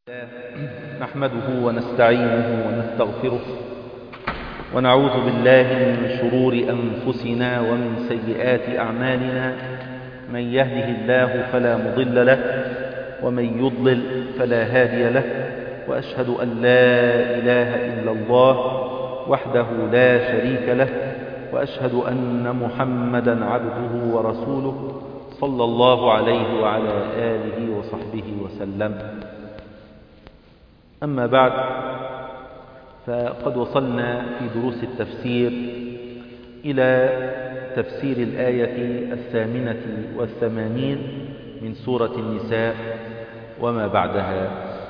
نحمده ونستعينه ونستغفره ونعوذ بالله من شرور أنفسنا ومن سيئات أعمالنا. من يهده الله فلا مضل له ومن يضلل فلا هادي له، وأشهد أن لا إله إلا الله وحده لا شريك له، وأشهد أن محمدا عبده ورسوله صلى الله عليه وعلى آله وصحبه وسلم. أما بعد، فقد وصلنا في دروس التفسير إلى تفسير الآية 88 من سورة النساء وما بعدها.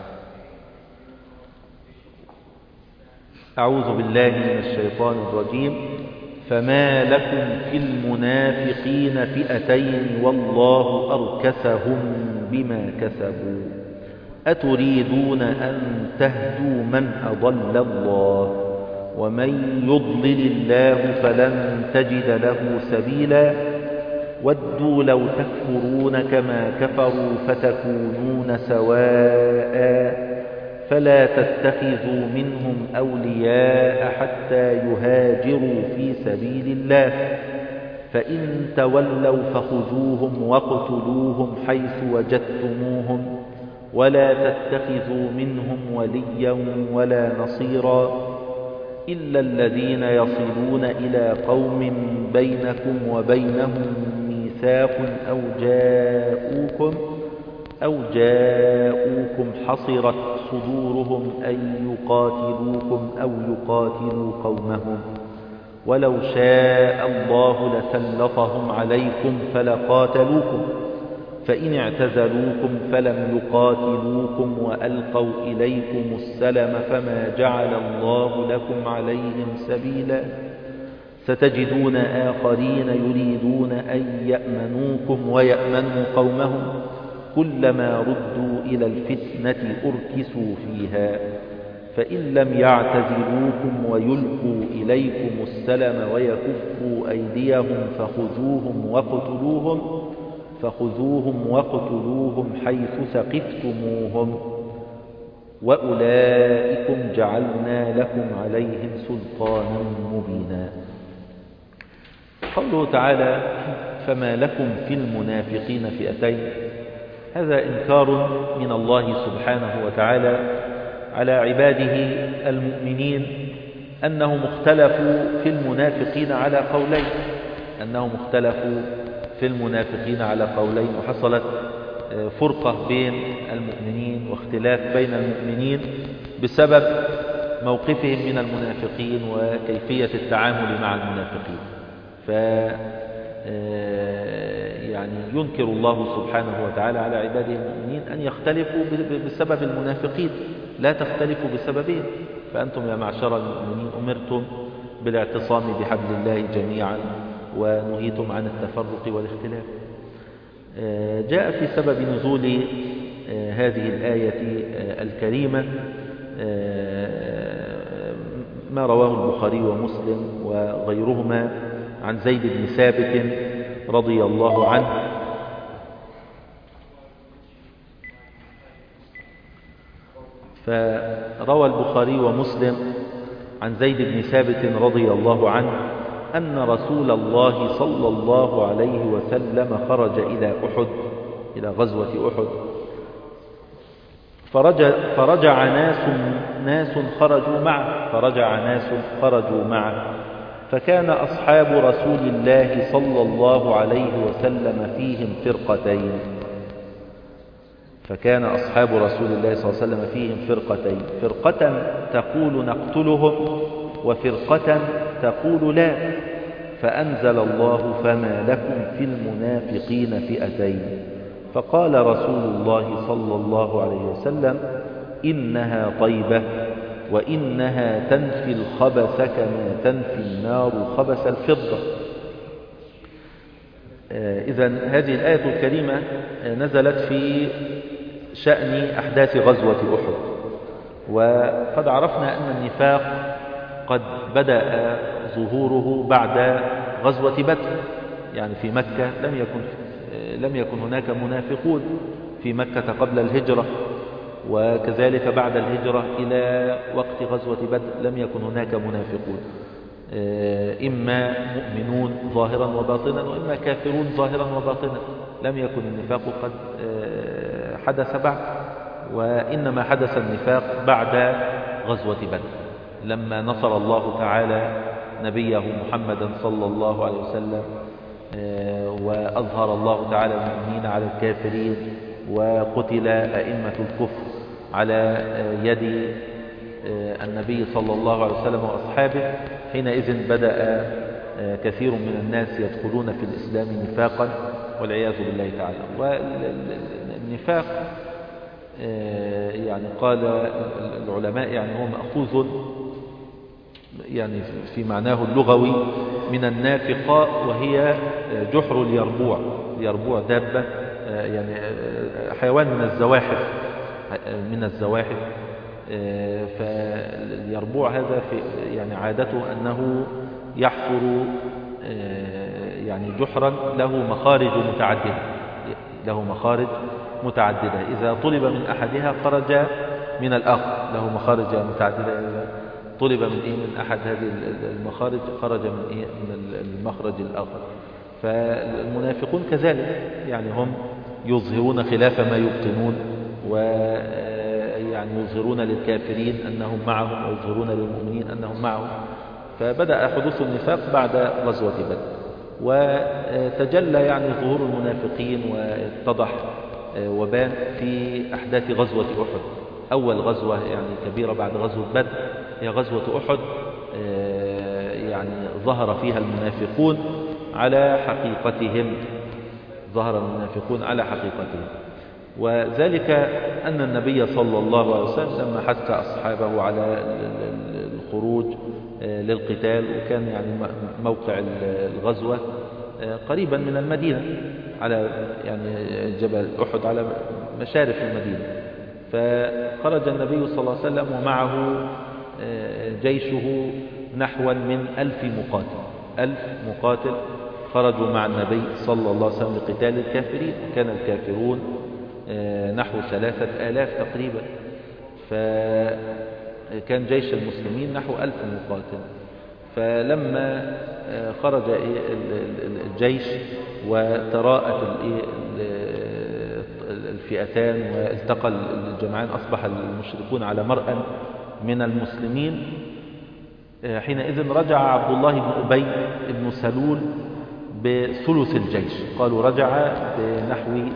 أعوذ بالله من الشيطان الرجيم. فما لكم في المنافقين فئتين والله أركسهم بما كسبوا أتريدون أن تهدوا من أضل الله ومن يضلل الله فلن تجد له سبيلا ودوا لو تكفرون كما كفروا فتكونون سواء فلا تتخذوا منهم أولياء حتى يهاجروا في سبيل الله فإن تولوا فخذوهم واقتلوهم حيث وجدتموهم ولا تتخذوا منهم وليا ولا نصيرا إلا الذين يصلون إلى قوم بينكم وبينهم ميثاق أو جاءوكم حصرت صدورهم أن يقاتلوكم أو يقاتلوا قومهم ولو شاء الله لسلطهم عليكم فلقاتلوكم فإن اعتزلوكم فلم يقاتلوكم وألقوا إليكم السلم فما جعل الله لكم عليهم سبيلا ستجدون آخرين يريدون أن يأمنوكم ويأمنوا قومهم كلما ردوا إلى الفتنة أركسوا فيها فإن لم يعتزلوكم ويلقوا إليكم السلم ويكفوا أيديهم فخذوهم واقتلوهم حيث ثقفتموهم وأولئكم جعلنا لكم عليهم سلطانا مبينا. قوله تعالى فما لكم في المنافقين فئتين، هذا إنكار من الله سبحانه وتعالى على عباده المؤمنين أنهم اختلفوا في المنافقين على قولين وحصلت فرقة بين المؤمنين واختلاف بين المؤمنين بسبب موقفهم من المنافقين وكيفية التعامل مع المنافقين. يعني ينكر الله سبحانه وتعالى على عباده المؤمنين أن يختلفوا بسبب المنافقين، لا تختلفوا بسببهم، فأنتم يا معشر المؤمنين أمرتم بالاعتصام بحبل الله جميعا ونهيتم عن التفرق والاختلاف. جاء في سبب نزول هذه الآية الكريمة ما رواه البخاري ومسلم وغيرهما عن زيد بن ثابت رضي الله عنه فروى البخاري ومسلم عن زيد بن ثابت رضي الله عنه أن رسول الله صلى الله عليه وسلم خرج إلى غزوة أحد فرجع ناس خرجوا معه فكان أصحاب رسول الله صلى الله عليه وسلم فيهم فرقتين فرقة تقول نقتلهم وفرقة تقول لا فأنزل الله فما لكم في المنافقين فئتين فقال رسول الله صلى الله عليه وسلم إنها طيبة وإنها تنفي الخبث كما تنفي النار خبث الفضة. إذن هذه الآية الكريمة نزلت في شأن أحداث غزوة أحد، وقد عرفنا أن النفاق قد بدأ ظهوره بعد غزوة بدر، يعني في مكة لم يكن هناك منافقون في مكة قبل الهجرة، وكذلك بعد الهجرة إلى وقت غزوة بدر لم يكن هناك منافقون، إما مؤمنون ظاهرا وباطنا وإما كافرون ظاهرا وباطنا. لم يكن النفاق قد حدث بعد، وإنما حدث النفاق بعد غزوة بدر لما نصر الله تعالى نبيه محمدا صلى الله عليه وسلم، وأظهر الله تعالى المؤمنين على الكافرين، وقتل أئمة الكفر على يد النبي صلى الله عليه وسلم وأصحابه. حينئذ بدأ كثير من الناس يدخلون في الإسلام نفاقا والعياذ بالله تعالى. والنفاق يعني قال العلماء يعني هو مأخوذ يعني في معناه اللغوي من النافقة، وهي جحر اليربوع. اليربوع دابة يعني حيوان من الزواحف. فاليربوع هذا في يعني عادته أنه يحفر يعني جحرا له مخارج متعددة. إذا طلب من أحدها خرج من الآخر، له مخارج متعددة. إذا طلب من أحد هذه المخارج خرج من المخرج الآخر. فالمنافقون كذلك، يعني هم يظهرون خلاف ما يبطنون، ويعني يظهرون للكافرين أنهم معهم ويظهرون للمؤمنين أنهم معهم. فبدأ حدوث النفاق بعد غزوة بدر، وتجلى يعني ظهور المنافقين واتضح وبان في أحداث غزوة أحد. أول غزوة يعني كبيرة بعد غزوة بدر هي غزوة أحد، يعني ظهر فيها المنافقون على حقيقتهم، وذلك أن النبي صلى الله عليه وسلم لما حث أصحابه على الخروج للقتال، وكان يعني موقع الغزوة قريبا من المدينة على يعني جبل أحد على مشارف المدينة. فخرج النبي صلى الله عليه وسلم ومعه جيشه نحو من 1000 مقاتل خرجوا مع النبي صلى الله عليه وسلم لقتال الكافرين. كان الكافرون نحو 3000 تقريبا، فكان جيش المسلمين نحو 1000 مقاتل. فلما خرج الجيش وتراءت الفئتان والتقى الجمعان، أصبح المشركون على مرأى من المسلمين. حينئذ رجع عبد الله بن أبي بن سلول بثلث الجيش، قالوا رجع بنحو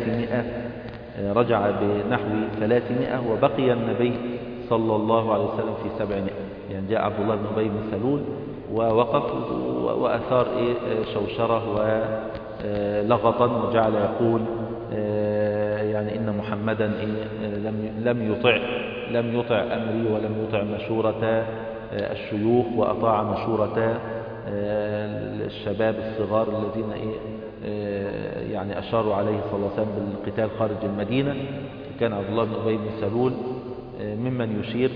300، وبقي النبي صلى الله عليه وسلم في 700. يعني جاء عبد الله بن أبي بن سلول ووقف وأثار شوشرة ولغطا، وجعل يقول يعني إن محمدا لم يطع أمري ولم يطع مشورة الشيوخ، وأطاع مشورة الشباب الصغار الذين يعني أشاروا عليه صلى الله عليه وسلم بالقتال خارج المدينة. كان عبد الله بن أبي بن سلول ممن يشير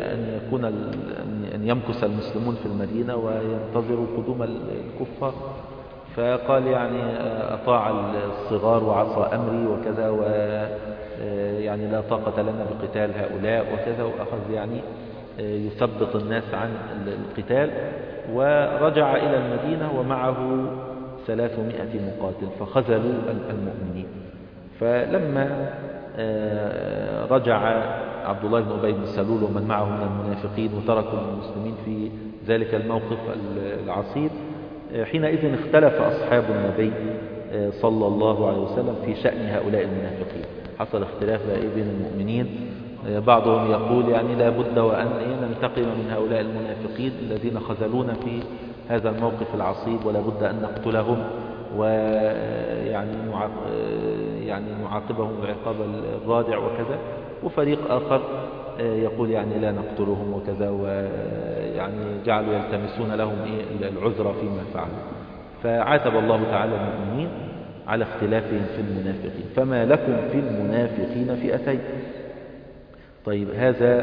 أن يمكث المسلمون في المدينة وينتظروا قدوم الكفار. فقال يعني أطاع الصغار وعصى أمري وكذا، ويعني لا طاقة لنا بقتال هؤلاء وكذا، وأخذ يعني يثبط الناس عن القتال. ورجع إلى المدينة ومعه 300 مقاتل، فخذلوا المؤمنين. فلما رجع عبد الله بن أبي بن سلول ومن معه من المنافقين وتركوا المسلمين في ذلك الموقف العصيب، حينئذ اختلف أصحاب النبي صلى الله عليه وسلم في شأن هؤلاء المنافقين. حصل اختلاف بين المؤمنين، بعضهم يقول يعني لا بد وأن ننتقم من هؤلاء المنافقين الذين خذلونا في هذا الموقف العصيب، ولا بد أن نقتلهم ويعني نعاقبهم العقاب الرادع وكذا. وفريق آخر يقول يعني لا نقتلهم وكذا، ويعني جعلوا يلتمسون لهم العذر فيما فعلوا. فعاتب الله تعالى المؤمنين على اختلافهم في المنافقين. فما لكم في المنافقين فئتين. طيب هذا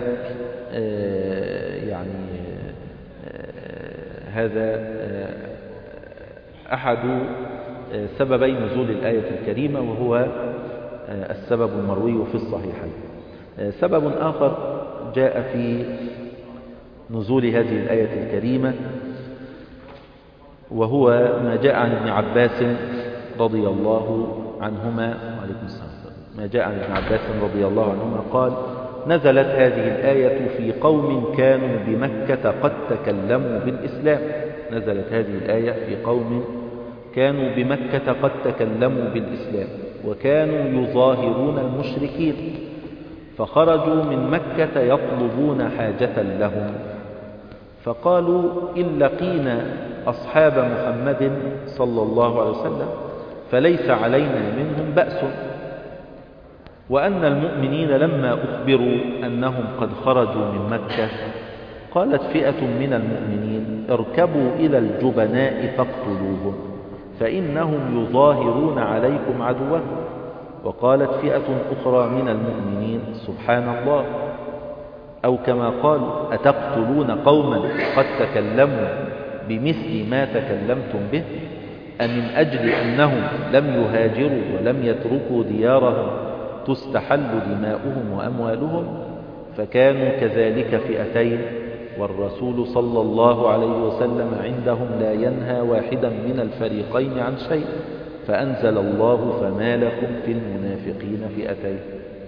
هذا أحد سببي نزول الآية الكريمة، وهو السبب المروي في الصحيحين. سبب آخر جاء في نزول هذه الآية الكريمة، وهو ما جاء عن ابن عباس رضي الله عنهما، وعليكم السلام، ما جاء عن ابن عباس رضي الله عنهما قال: نزلت هذه الآية في قوم كانوا بمكة قد تكلموا بالإسلام. نزلت هذه الآية في قوم كانوا بمكة قد تكلموا بالإسلام وكانوا يظاهرون المشركين، فخرجوا من مكة يطلبون حاجة لهم، فقالوا: إن لقينا أصحاب محمد صلى الله عليه وسلم فليس علينا منهم بأس. وأن المؤمنين لما أخبروا أنهم قد خرجوا من مكة قالت فئة من المؤمنين: اركبوا إلى الجبناء فاقتلوهم فإنهم يظاهرون عليكم عدوهم. وقالت فئة أخرى من المؤمنين: سبحان الله، أو كما قال: أتقتلون قوما قد تكلموا بمثل ما تكلمتم به، أمن أجل أنهم لم يهاجروا ولم يتركوا ديارهم تستحل دماؤهم وأموالهم؟ فكانوا كذلك فئتين، والرسول صلى الله عليه وسلم عندهم لا ينهى واحدا من الفريقين عن شيء، فأنزل الله: فما لكم في المنافقين فئتين.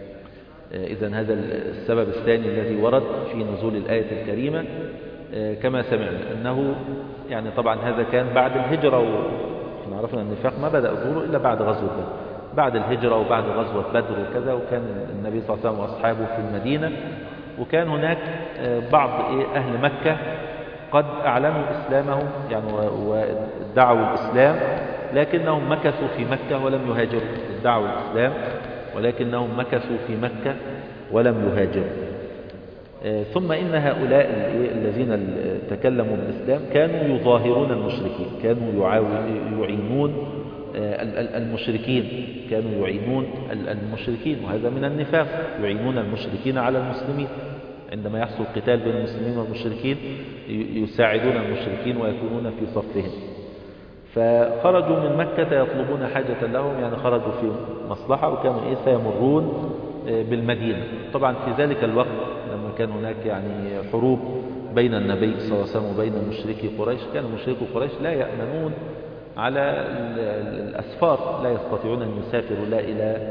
إذن هذا السبب الثاني الذي ورد في نزول الآية الكريمة. كما سمعنا أنه يعني طبعا هذا كان بعد الهجرة، ونحن عرفنا أن النفاق ما بدأ ظهوره إلا بعد غزوة بدر، بعد الهجرة وبعد غزوة بدر وكذا، وكان النبي صلى الله عليه وسلم وأصحابه في المدينة، وكان هناك بعض أهل مكة قد أعلنوا إسلامهم يعني وادعوا الإسلام، لكنهم مكثوا في مكة ولم يهاجروا. ادعوا الإسلام ولكنهم مكثوا في مكة ولم يهاجروا. ثم إن هؤلاء الذين تكلموا بالإسلام كانوا يظاهرون المشركين، كانوا يعينون المشركين، كانوا يعينون المشركين، وهذا من النفاق، يعينون المشركين على المسلمين. عندما يحصل قتال بين المسلمين والمشركين يساعدون المشركين ويكونون في صفهم. فخرجوا من مكة يطلبون حاجة لهم، يعني خرجوا في مصلحة، وكانوا سيمرون بالمدينة. طبعا في ذلك الوقت لما كان هناك يعني حروب بين النبي صلى الله عليه وسلم وبين مشركي قريش، كان مشركي قريش لا يأمنون على الأسفار، لا يستطيعون أن يسافروا لا إلى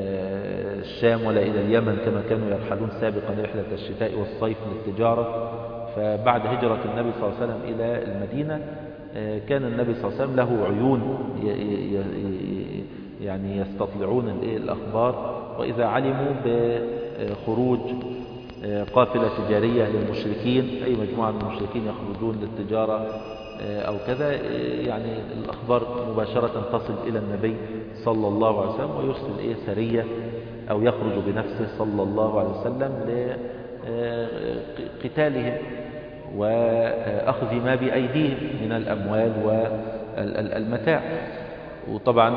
الشام ولا إلى اليمن كما كانوا يرحلون سابقا رحلة الشتاء والصيف للتجارة. فبعد هجرة النبي صلى الله عليه وسلم إلى المدينة كان النبي صلى الله عليه وسلم له عيون يعني يستطلعون الأخبار، وإذا علموا بخروج قافلة تجارية للمشركين، أي مجموعة من المشركين يخرجون للتجارة أو كذا، يعني الأخبار مباشرة تصل إلى النبي صلى الله عليه وسلم، ويرسل سرية أو يخرج بنفسه صلى الله عليه وسلم لقتالهم وأخذ ما بأيديهم من الأموال والمتاع. وطبعا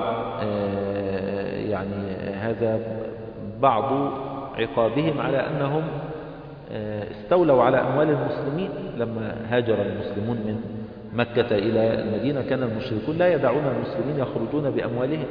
يعني هذا بعض عقابهم على أنهم استولوا على أموال المسلمين. لما هاجر المسلمون من مكة إلى المدينة كان المشركون لا يدعون المسلمين يخرجون بأموالهم،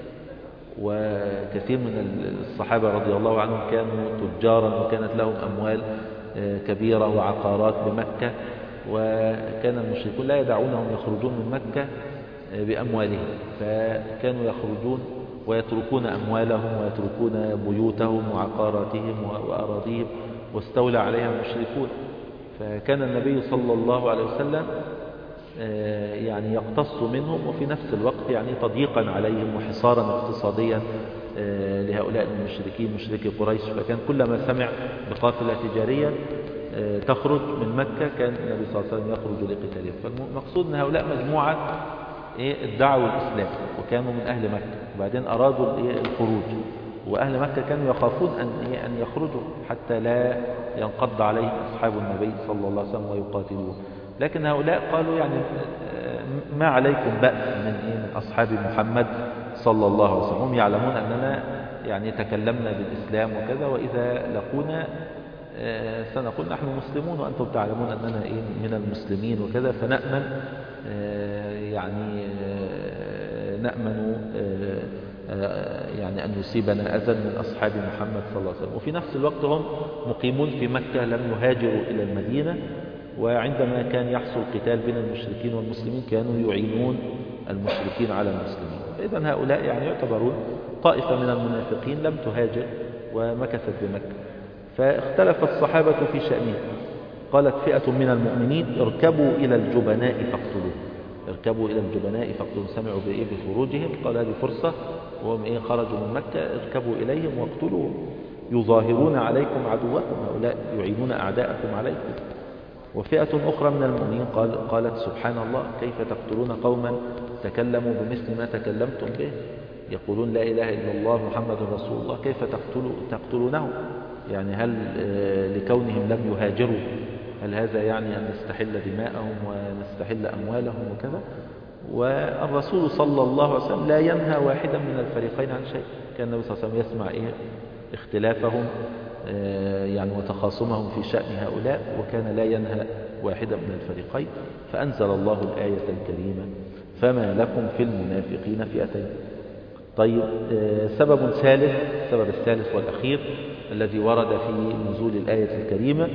وكثير من الصحابة رضي الله عنهم كانوا تجارا وكانت لهم أموال كبيرة وعقارات بمكة، وكان المشركون لا يدعونهم يخرجون من مكة بأموالهم، فكانوا يخرجون ويتركون أموالهم ويتركون بيوتهم وعقاراتهم وأراضيهم واستولى عليها المشركون. فكان النبي صلى الله عليه وسلم يعني يقتص منهم، وفي نفس الوقت يعني تضييقا عليهم وحصارا اقتصاديا لهؤلاء المشركين مشركي قريش. فكان كلما سمع بقافلة تجارية تخرج من مكة كان النبي صلى الله عليه وسلم يخرج لقتالهم. فالمقصود أن هؤلاء مجموعة ادعوا الإسلام وكانوا من أهل مكة، وبعدين أرادوا الخروج، وأهل مكة كانوا يخافون أن يخرجوا حتى لا ينقض عليهم أصحاب النبي صلى الله عليه وسلم ويقاتلوه. لكن هؤلاء قالوا يعني ما عليكم بأس من أصحاب محمد صلى الله عليه وسلم، هم يعلمون أننا يعني تكلمنا بالإسلام وكذا، وإذا لقونا سنقول نحن مسلمون وأنتم تعلمون أننا من المسلمين وكذا، فنأمن يعني نأمن يعني أن يصيبنا أذى من أصحاب محمد صلى الله عليه وسلم. وفي نفس الوقت هم مقيمون في مكة، لم يهاجروا إلى المدينة، وعندما كان يحصل قتال بين المشركين والمسلمين كانوا يعينون المشركين على المسلمين. فإذا هؤلاء يعني يعتبرون طائفة من المنافقين لم تهاجر ومكثت بمكة. فاختلف الصحابة في شأنه. قالت فئة من المؤمنين اركبوا إلى الجبناء فاقتلوه، اركبوا إلى الجبناء فاقتلوه، سمعوا بخروجهم قال هذه فرصة، وهم خرجوا من مكة، اركبوا إليهم واقتلوهم يظاهرون عليكم عدوكم، هؤلاء يعينون أعداءكم عليكم. وفئة أخرى من المؤمنين قالت سبحان الله، كيف تقتلون قوما تكلموا بمثل ما تكلمتم به، يقولون لا إله إلا الله محمد رسول الله، كيف تقتلونه؟ يعني هل لكونهم لم يهاجروا هل هذا يعني أن نستحل دماءهم ونستحل أموالهم وكذا؟ والرسول صلى الله عليه وسلم لا ينهى واحدا من الفريقين عن شيء. كان النبي صلى الله عليه وسلم يسمع اختلافهم يعني وتخاصمهم في شأن هؤلاء، وكان لا ينهى واحدا من الفريقين. فأنزل الله الآية الكريمة فما لكم في المنافقين فئتين. طيب، سبب ثالث، السبب الثالث والأخير الذي ورد في نزول الآية الكريمة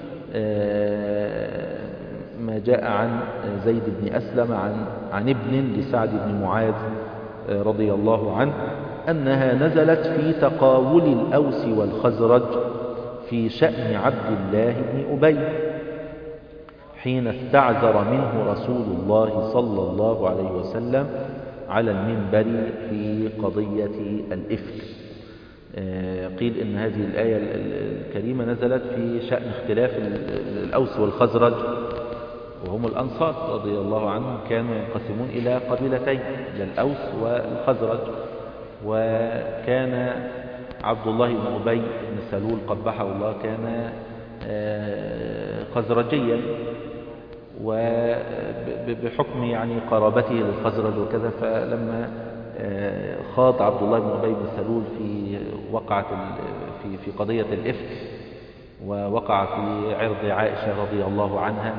ما جاء عن زيد بن أسلم عن ابن لسعد بن معاذ رضي الله عنه أنها نزلت في تقاول الأوس والخزرج في شأن عبد الله بن أبي حين استعذر منه رسول الله صلى الله عليه وسلم على المنبر في قضية الإفك. قيل إن هذه الآية الكريمة نزلت في شأن اختلاف الأوس والخزرج، وهم الأنصار رضي الله عنهم كانوا ينقسمون إلى قبيلتين، إلى الأوس والخزرج. وكان عبد الله بن أبي بن سلول قبحه الله كان خزرجيا، وبحكم يعني قرابته للخزرج وكذا، فلما خاض عبد الله بن أبي بن سلول في قضية الإفك ووقع في عرض عائشة رضي الله عنها،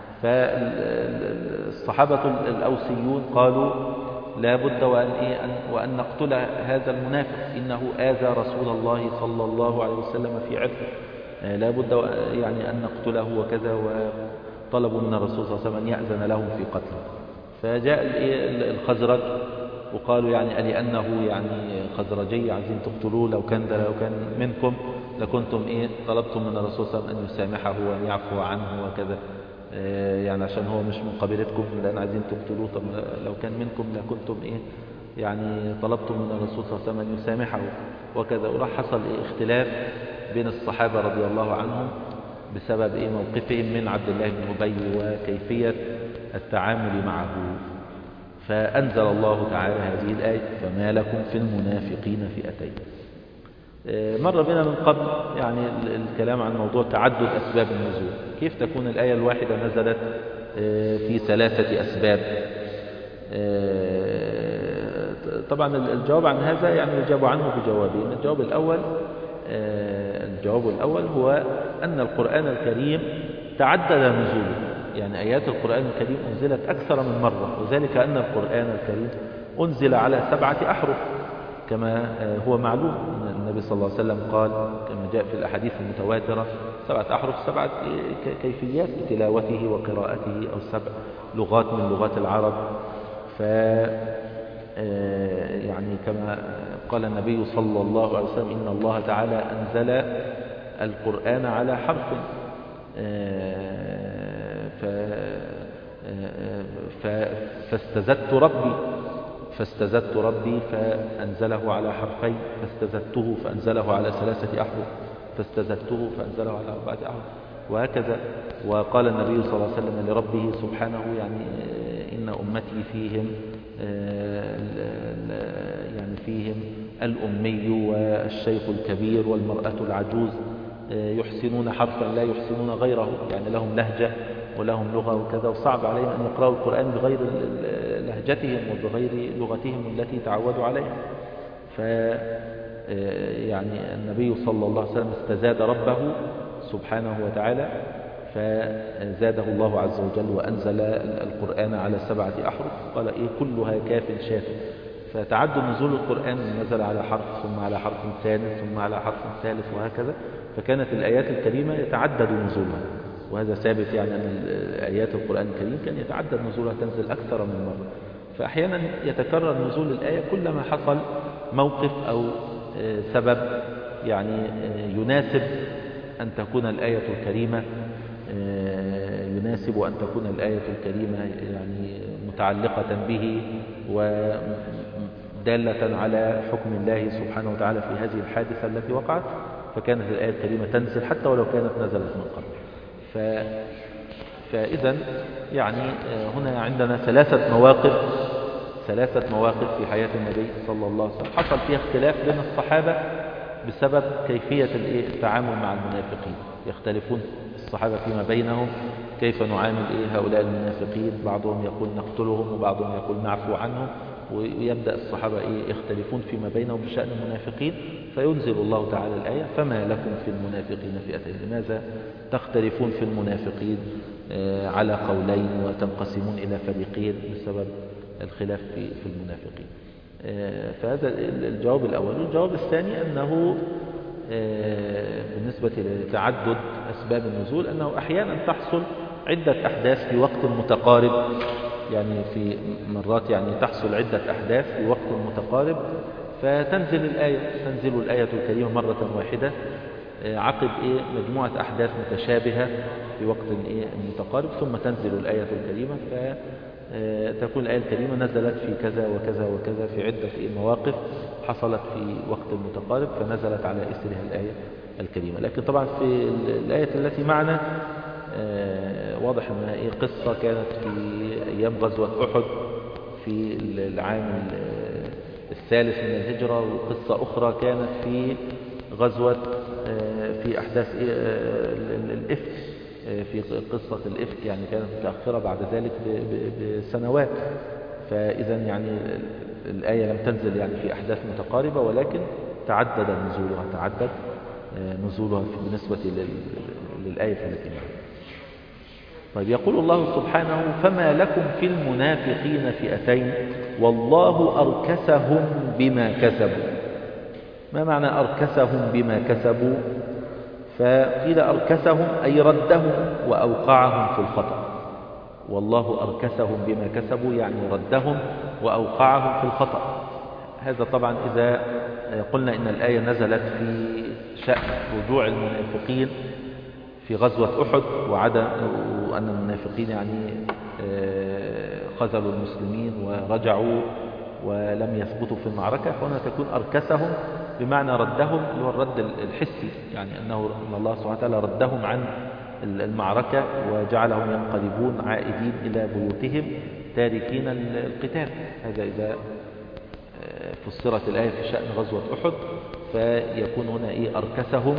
فالصحابة الأوسيون قالوا لا بد وأن نقتل هذا المنافق، إنه آذى رسول الله صلى الله عليه وسلم في عرضه، لا بد يعني أن نقتله وكذا، وطلبوا من الرسول صلى الله عليه وسلم أن يأذن لهم في قتله. فجاء الخزرج وقالوا يعني لأنه يعني خزرجي عايزين تقتلوه، لو كان منكم لكنتم طلبتم من الرسول صلى الله عليه وسلم أن يسامحه وأن يعفو عنه وكذا، يعني عشان هو مش من قبيلتكم لأن عايزين تقتلوه، طب لو كان منكم لكنتم يعني طلبتم من الرسول صلى الله عليه وسلم أن يسامحه وكذا. وراح حصل اختلاف بين الصحابة رضي الله عنهم بسبب موقفهم من عبد الله بن أبي وكيفية التعامل معه. فأنزل الله تعالى هذه الآية فما لكم في المنافقين فئتين. مر بنا من قبل يعني الكلام عن موضوع تعدد أسباب النزول، كيف تكون الآية الواحدة نزلت في 3 أسباب. طبعا الجواب عن هذا يعني يجاب عنه بجوابين. الجواب الأول هو أن القرآن الكريم تعدد نزوله، يعني آيات القرآن الكريم أنزلت أكثر من مرة، وذلك أن القرآن الكريم أنزل على 7 أحرف كما هو معلوم. النبي صلى الله عليه وسلم قال كما جاء في الأحاديث المتواترة 7 أحرف، 7 كيفيات تلاوته وقراءته، أو 7 لغات من لغات العرب. يعني كما قال النبي صلى الله عليه وسلم إن الله تعالى أنزل القرآن على حرف، فاستزدت ربي فأنزله على حرفين، فاستزدته فأنزله على 3 أحرف، فاستزدته فأنزله على 4 أحرف، وهكذا. وقال النبي صلى الله عليه وسلم لربه سبحانه يعني إن أمتي فيهم الأمي والشيخ الكبير والمرأة العجوز يحسنون حرفا لا يحسنون غيره، يعني لهم لهجة ولهم لغة وكذا، وصعب عليهم أن يقرأوا القرآن بغير لهجتهم وبغير لغتهم التي تعودوا عليها. يعني النبي صلى الله عليه وسلم استزاد ربه سبحانه وتعالى، فزاده الله عز وجل وأنزل القرآن على 7 أحرف، قال كلها كاف شاف، فتعدد نزول القرآن نزل على حرف ثم على حرف ثاني ثم على حرف ثالث وهكذا، فكانت الآيات الكريمة يتعدد نزولها، وهذا ثابت يعني أن آيات القرآن الكريم كان يتعدد نزولها، تنزل أكثر من مرة. فأحيانا يتكرر نزول الآية كلما حصل موقف أو سبب يعني يناسب أن تكون الآية الكريمة يناسب أن تكون الآية الكريمة يعني متعلقة به ودالة على حكم الله سبحانه وتعالى في هذه الحادثة التي وقعت، فكانت الآية الكريمة تنزل حتى ولو كانت نزلت من قبل. فإذا يعني هنا عندنا ثلاثة مواقف في حياة النبي صلى الله عليه وسلم حصل فيها اختلاف بين الصحابة بسبب كيفية التعامل مع المنافقين. يختلفون الصحابة فيما بينهم كيف نعامل هؤلاء المنافقين، بعضهم يقول نقتلهم وبعضهم يقول نعفو عنهم، ويبدأ الصحابة يختلفون فيما بينهم بشأن المنافقين، فينزل الله تعالى الآية فما لكم في المنافقين فئتين، لماذا تختلفون في المنافقين على قولين وتنقسمون إلى فريقين بسبب الخلاف في المنافقين. فهذا الجواب الأول. الجواب الثاني أنه بالنسبة لتعدد أسباب النزول أنه أحيانا تحصل عدة أحداث في وقت متقارب، يعني في مرات يعني تحصل عدة أحداث في وقت متقارب فتنزل الآية الكريمة مرة واحدة عقب مجموعة أحداث متشابهة في وقت متقارب، ثم تنزل الآية الكريمة فتكون الآية الكريمة نزلت في كذا وكذا وكذا في عدة مواقف حصلت في وقت متقارب فنزلت على إثرها الآية الكريمة. لكن طبعا في الآية التي معنا واضح أنها قصة كانت في أيام غزوة أحد في العام الثالث من الهجرة، وقصة أخرى كانت في غزوة في أحداث الإفك، في قصة الإفك يعني كانت متأخرة بعد ذلك بسنوات. فإذا يعني الآية لم تنزل يعني في أحداث متقاربة، ولكن تعدد نزولها بالنسبة للآية التي معنا. طيب يقول الله سبحانه فما لكم في المنافقين فئتين والله أركسهم بما كسبوا. ما معنى أركسهم بما كسبوا؟ فقيل أركسهم أي ردهم وأوقعهم في الخطأ. والله أركسهم بما كسبوا يعني ردهم وأوقعهم في الخطأ. هذا طبعا إذا قلنا إن الآية نزلت في شأن رجوع المنافقين في غزوة أحد وأن المنافقين يعني خذلوا المسلمين ورجعوا ولم يثبتوا في المعركة، فهنا تكون أركسهم بمعنى ردهم اللي هو الرد الحسي، يعني أن الله سبحانه وتعالى ردهم عن المعركة وجعلهم ينقلبون عائدين إلى بيوتهم تاركين القتال. هذا إذا فسرت الآية في شأن غزوة أحد فيكون هنا أركسهم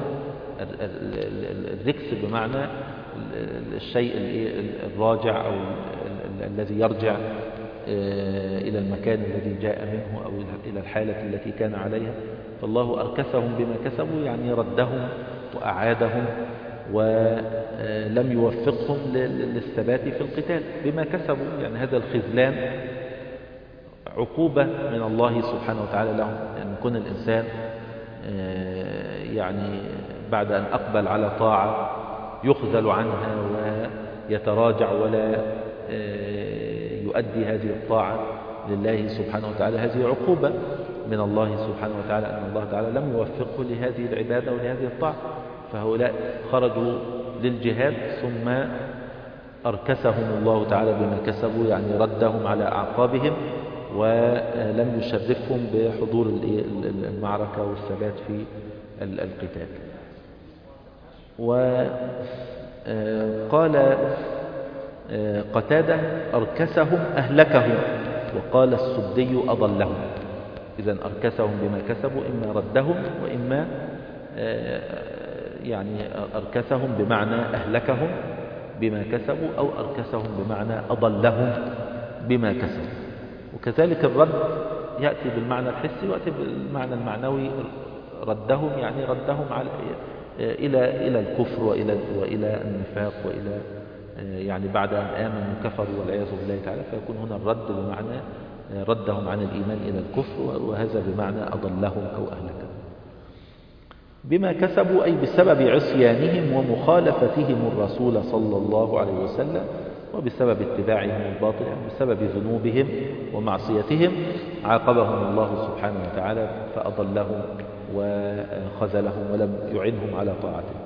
الركس بمعنى الشيء الراجع أو الذي يرجع إلى المكان الذي جاء منه أو إلى الحالة التي كان عليها. فالله أركسهم بما كسبوا يعني ردهم وأعادهم ولم يوفقهم للثبات في القتال بما كسبوا. يعني هذا الخذلان عقوبة من الله سبحانه وتعالى لهم، أن يكون الإنسان يعني بعد أن أقبل على طاعة يخذل عنها ويتراجع ولا يؤدي هذه الطاعة لله سبحانه وتعالى. هذه عقوبة من الله سبحانه وتعالى أن الله تعالى لم يوفقه لهذه العبادة ولهذه الطاعة. فهؤلاء خرجوا للجهاد ثم أركسهم الله تعالى بما كسبوا، يعني ردهم على أعقابهم ولم يشرفهم بحضور المعركة والثبات في القتال. وقال قتادة أركسهم أهلكهم، وقال السدي أضلهم. إذن أركسهم بما كسبوا إما ردهم وإما يعني أركسهم بمعنى أهلكهم بما كسبوا أو أركسهم بمعنى أضلهم بما كسبوا. وكذلك الرد يأتي بالمعنى الحسي ويأتي بالمعنى المعنوي. ردهم يعني ردهم إلى الكفر وإلى النفاق وإلى يعني بعد أن آمنوا كفروا والعياذ بالله تعالى، فيكون هنا الرد بمعنى ردهم عن الإيمان إلى الكفر، وهذا بمعنى أضلهم أو أهلكهم بما كسبوا، أي بسبب عصيانهم ومخالفتهم الرسول صلى الله عليه وسلم، وبسبب اتباعهم الباطل، يعني بسبب ذنوبهم ومعصيتهم عاقبهم الله سبحانه وتعالى فأضلهم وخذلهم ولم يعنهم على طاعته.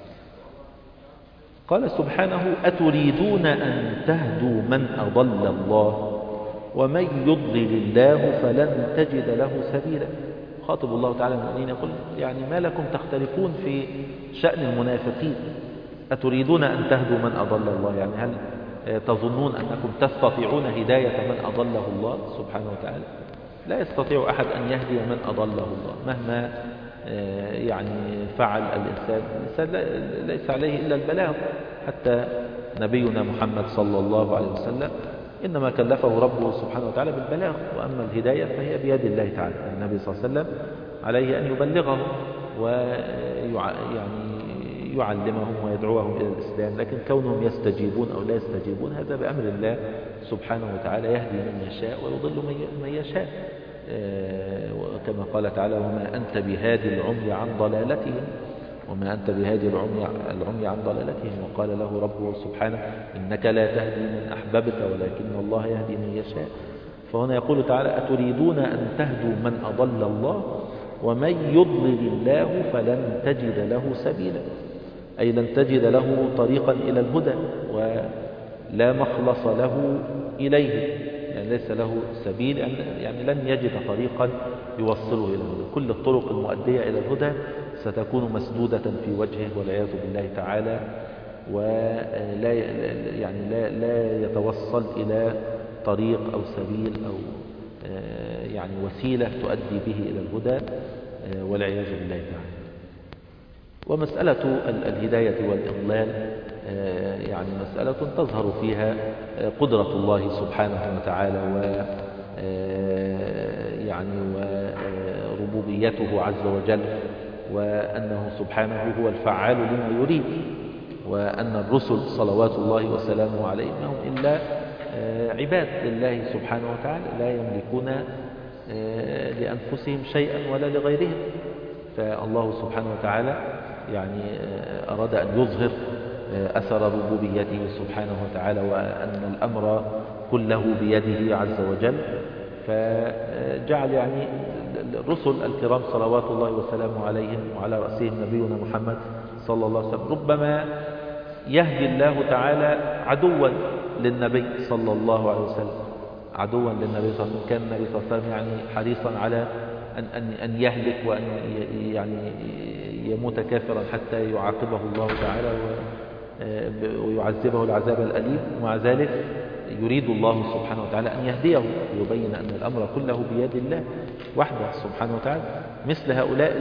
قال سبحانه: أتريدون أن تهدوا من أضل الله ومن يضلل الله فلن تجد له سبيلا. خاطب الله تعالى المؤمنين يقول يعني ما لكم تختلفون في شأن المنافقين؟ أتريدون أن تهدوا من أضل الله، يعني هل تظنون أنكم تستطيعون هداية من أضله الله سبحانه وتعالى؟ لا يستطيع أحد أن يهدي من أضله الله مهما يعني فعل الإنسان ليس عليه إلا البلاغ. حتى نبينا محمد صلى الله عليه وسلم إنما كلفه ربه سبحانه وتعالى بالبلاغ، وأما الهداية فهي بيد الله تعالى. النبي صلى الله عليه وسلم عليه أن يبلغهم ويعني يعلمهم ويدعوهم إلى الإسلام، لكن كونهم يستجيبون أو لا يستجيبون هذا بأمر الله سبحانه وتعالى، يهدي من يشاء ويضل من يشاء، كما قال تعالى: وما أنت بهادي العمي عن ضلالتهم، وما أنت بهادي العمي عن ضلالتهم. وقال له ربه سبحانه: إنك لا تهدي من أحببت ولكن الله يهدي من يشاء. فهنا يقول تعالى: أتريدون أن تهدوا من أضل الله ومن يضلل الله فلن تجد له سبيلا، أي لن تجد له طريقا إلى الهدى ولا مخلص له إليه، يعني ليس له سبيل، يعني لن يجد طريقا يوصله إلى الهدى. كل الطرق المؤدية إلى الهدى ستكون مسدودة في وجهه والعياذ بالله تعالى، ولا يعني لا يتوصل إلى طريق أو سبيل أو يعني وسيلة تؤدي به إلى الهدى والعياذ بالله تعالى. ومسألة الهداية والإضلال يعني مسألة تظهر فيها قدرة الله سبحانه وتعالى يعني وربوبيته عز وجل، وأنه سبحانه هو الفعال لما يريد، وأن الرسل صلوات الله وسلامه عليهم هم إلا عباد لله سبحانه وتعالى، لا يملكون لأنفسهم شيئا ولا لغيرهم. فالله سبحانه وتعالى يعني أراد أن يظهر أثر ربوبيته سبحانه وتعالى، وأن الأمر كله بيده عز وجل، فجعل يعني الرسل الكرام صلوات الله وسلامه عليهم وعلى رأسهم نبينا محمد صلى الله عليه وسلم ربما يهدي الله تعالى عدوا للنبي صلى الله عليه وسلم، عدوا للنبي صلى الله عليه وسلم. كان النبي صلى الله عليه وسلم يعني حريصا على أن يهلك وأن يعني يموت كافرا حتى يعاقبه الله تعالى ويعذبه العذاب الأليم، ومع ذلك يريد الله سبحانه وتعالى أن يهديه ويبين أن الأمر كله بيد الله وحده سبحانه وتعالى. مثل هؤلاء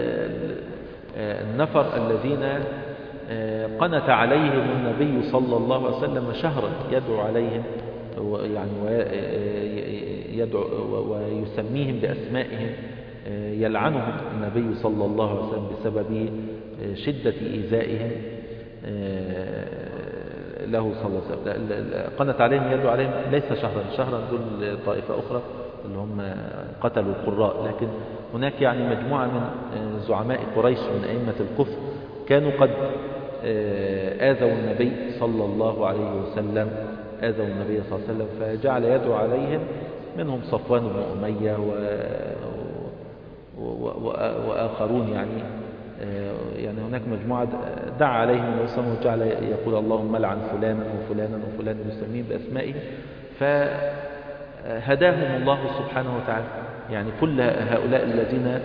النفر الذين قنت عليهم النبي صلى الله عليه وسلم شهرا يدعو عليهم يعني يدعو ويسميهم بأسمائهم، يلعنهم النبي صلى الله عليه وسلم بسبب شدة إيذائهم له صلى الله عليه وسلم. قنت عليهم يدعو عليهم ليس شهرا دول طائفة أخرى اللي هم قتلوا القراء، لكن هناك يعني مجموعة من زعماء قريش من أئمة الكفر كانوا قد آذوا النبي صلى الله عليه وسلم، آذوا النبي صلى الله عليه وسلم، فجعل يدعو عليهم، منهم صفوان بن أمية وآخرون يعني هناك مجموعة دعا عليهم النبي صلى الله عليه وسلم وجعل يقول اللهم لعن فلانا وفلانا وفلانا يسميهم بأسمائهم، فهداهم الله سبحانه وتعالى. يعني كل هؤلاء الذين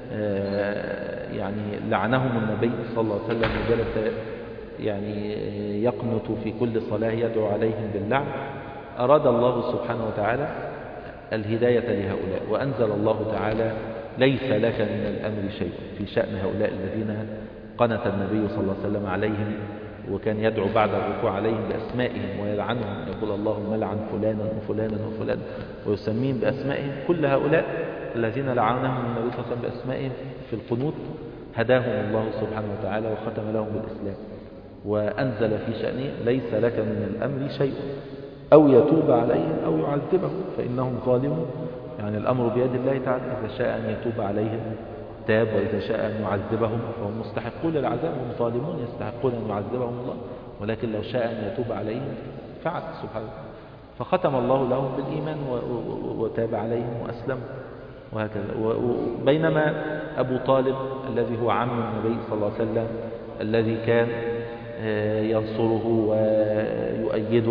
يعني لعنهم النبي صلى الله عليه وسلم وجلس يعني يقنط في كل صلاة يدعو عليهم باللعن، أراد الله سبحانه وتعالى الهداية لهؤلاء، وأنزل الله تعالى ليس لك من الأمر شيء في شأن هؤلاء الذين قنت النبي صلى الله عليه وسلم عليهم، وكان يدعو بعد الركوع عليهم بأسمائهم ويلعنهم، يقول اللهم لعن فلانا وفلانا وفلانا ويسميهم بأسمائهم. كل هؤلاء الذين لعنهم النبي صلى الله عليه وسلم بأسمائهم في القنوت هداهم الله سبحانه وتعالى وختم لهم بالإسلام، وأنزل في شأنه ليس لك من الأمر شيء. أو يتوب عليهم أو يعذبهم فإنهم ظالمون. يعني الأمر بيد الله تعالى، إذا شاء أن يتوب عليهم تاب، وإذا شاء أن يعذبهم فهم مستحقون للعذاب، هم ظالمون يستحقون أن يعذبهم الله، ولكن لو شاء أن يتوب عليهم فعل سبحانه. فختم الله لهم بالإيمان وتاب عليهم وأسلموا وهكذا. بينما أبو طالب الذي هو عم النبي صلى الله عليه وسلم الذي كان ينصره ويؤيده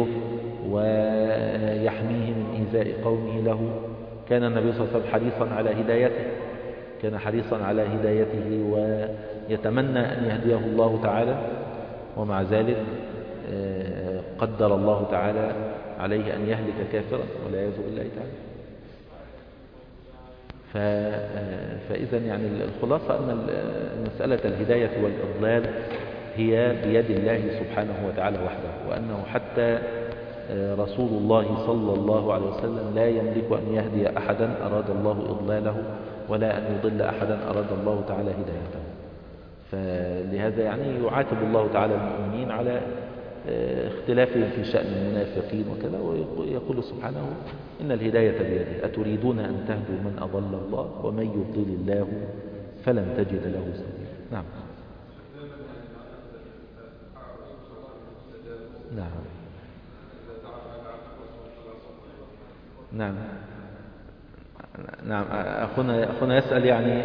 ويحميه من إيذاء قومه له، كان النبي صلى الله عليه وسلم حريصا على هدايته، كان حريصا على هدايته ويتمنى أن يهديه الله تعالى، ومع ذلك قدر الله تعالى عليه أن يهلك كافرا والعياذ بالله تعالى. فإذا يعني الخلاصة أن مسألة الهداية والإضلال هي بيد الله سبحانه وتعالى وحده، وأنه حتى رسول الله صلى الله عليه وسلم لا يملك أن يهدي أحدا أراد الله إضلاله، ولا أن يضل أحدا أراد الله تعالى هدايته. فلهذا يعني يعاتب الله تعالى المؤمنين على اختلافهم في شأن المنافقين وكذا، ويقول سبحانه إن الهداية بيده، أتريدون أن تهدوا من أضل الله ومن يضلل الله فلن تجد له سبيلا. نعم نعم نعم نعم. أخونا يسأل يعني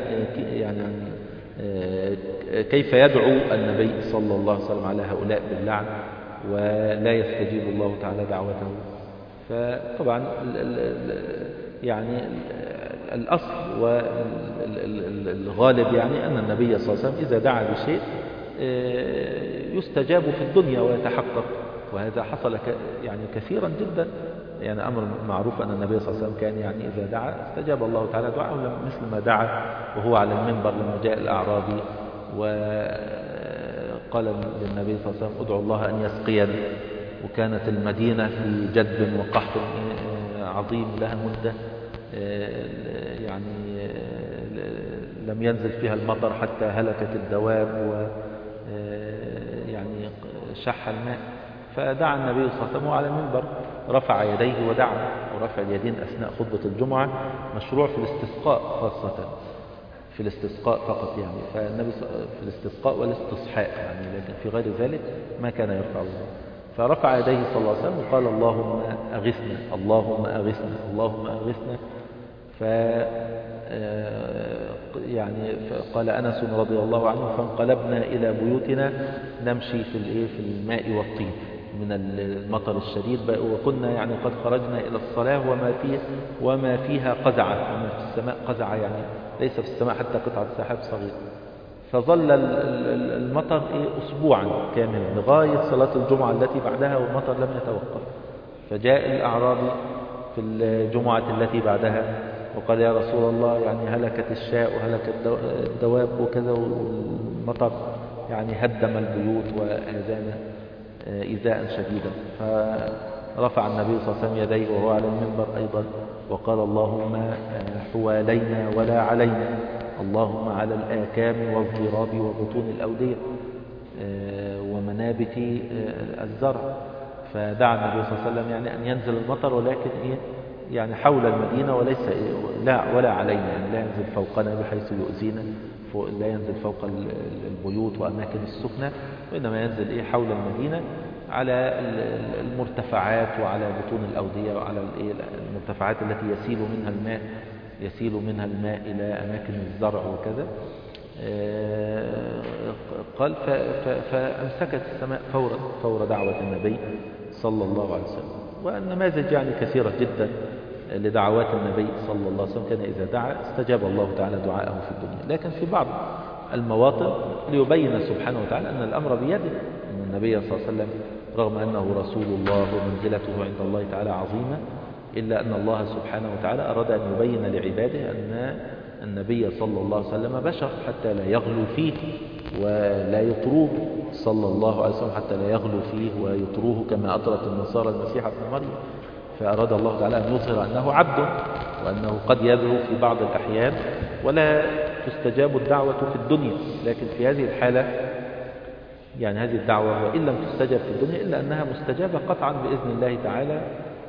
كيف يدعو النبي صلى الله عليه وسلم على هؤلاء باللعن ولا يستجيب الله تعالى دعوته. فطبعا يعني الأصل والغالب يعني أن النبي صلى الله عليه وسلم إذا دعا بشيء يستجاب في الدنيا ويتحقق، وهذا حصل يعني كثيرا جدا. يعني أمر معروف أن النبي صلى الله عليه وسلم كان يعني إذا دعا استجاب الله تعالى دعاءه، مثل ما دعا وهو على المنبر لما جاء الأعرابي وقال للنبي صلى الله عليه وسلم ادعو الله أن يسقينا، وكانت المدينة في جدب وقحط عظيم لها مدة يعني لم ينزل فيها المطر حتى هلكت الدواب ويعني شح الماء. فدعا النبي صلى الله عليه وسلم على المنبر، رفع يديه ودعا، ورفع اليدين أثناء خطبة الجمعة مشروع في الاستسقاء خاصة، في الاستسقاء فقط يعني، فالنبي في الاستسقاء والاستصحاء يعني، لكن في غير ذلك ما كان يرفع يديه. فرفع يديه صلى الله عليه وسلم وقال اللهم أغثنا اللهم أغثنا اللهم أغثنا. يعني قال أنس رضي الله عنه فانقلبنا إلى بيوتنا نمشي في الماء والطين من المطر الشديد، وكنا يعني قد خرجنا إلى الصلاة وما فيها قزعة، وما في السماء قزعة يعني ليس في السماء حتى قطعة سحاب صغيرة. فظل المطر أسبوعا كاملا لغاية صلاة الجمعة التي بعدها والمطر لم يتوقف. فجاء الأعرابي في الجمعة التي بعدها وقال يا رسول الله يعني هلكت الشاء وهلكت الدواب وكذا، والمطر يعني هدم البيوت وآذانا إيذاء شديدا. فرفع النبي صلى الله عليه وسلم يديه وهو على المنبر أيضا وقال اللهم حوالينا ولا علينا، اللهم على الآكام والضراب وبطون الأودية ومنابت الزرع. فدعا النبي صلى الله عليه وسلم يعني أن ينزل المطر، ولكن يعني حول المدينة وليس ولا علينا، يعني لا ينزل فوقنا بحيث يؤذينا، لا ينزل فوق البيوت وأماكن السكنة، وإنما ينزل حول المدينة على المرتفعات وعلى بطون الأودية وعلى المرتفعات التي يسيل منها الماء إلى أماكن الزرع وكذا. قال فأمسكت السماء فور دعوة النبي صلى الله عليه وسلم. والنماذج يعني كثيرة جدا لدعوات النبي صلى الله عليه وسلم، كان إذا دعا استجاب الله تعالى دعاءه في الدنيا. لكن في بعض المواطن ليبين سبحانه وتعالى أن الأمر بيده، أن النبي صلى الله عليه وسلم رغم أنه رسول الله ومنزلته عند الله تعالى عظيمة، إلا أن الله سبحانه وتعالى أراد أن يبين لعباده أن النبي صلى الله عليه وسلم بشر، حتى لا يغلو فيه ولا يطروه صلى الله عليه وسلم، حتى لا يغلو فيه ويطروه كما أطرت النصارى المسيح ابن مريم. فأراد الله تعالى أن يظهر أنه عبد، وأنه قد يدعو في بعض الأحيان ولا تستجاب الدعوة في الدنيا، لكن في هذه الحالة يعني هذه الدعوة وإن لم تستجب في الدنيا إلا أنها مستجابة قطعا بإذن الله تعالى،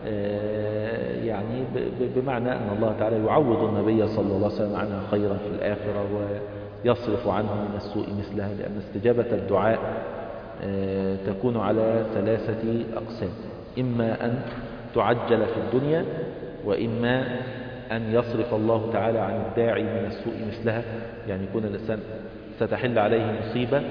يعني بمعنى أن الله تعالى يعوض النبي صلى الله عليه وسلم عنها خيرا في الآخرة ويصرف عنه من السوء مثلها، لأن استجابة الدعاء تكون على 3 أقسام: إما أن تعجل في الدنيا، وإما أن يصرف الله تعالى عن الداعي من السوء مثلها، يعني يكون الإنسان ستحل عليه مصيبة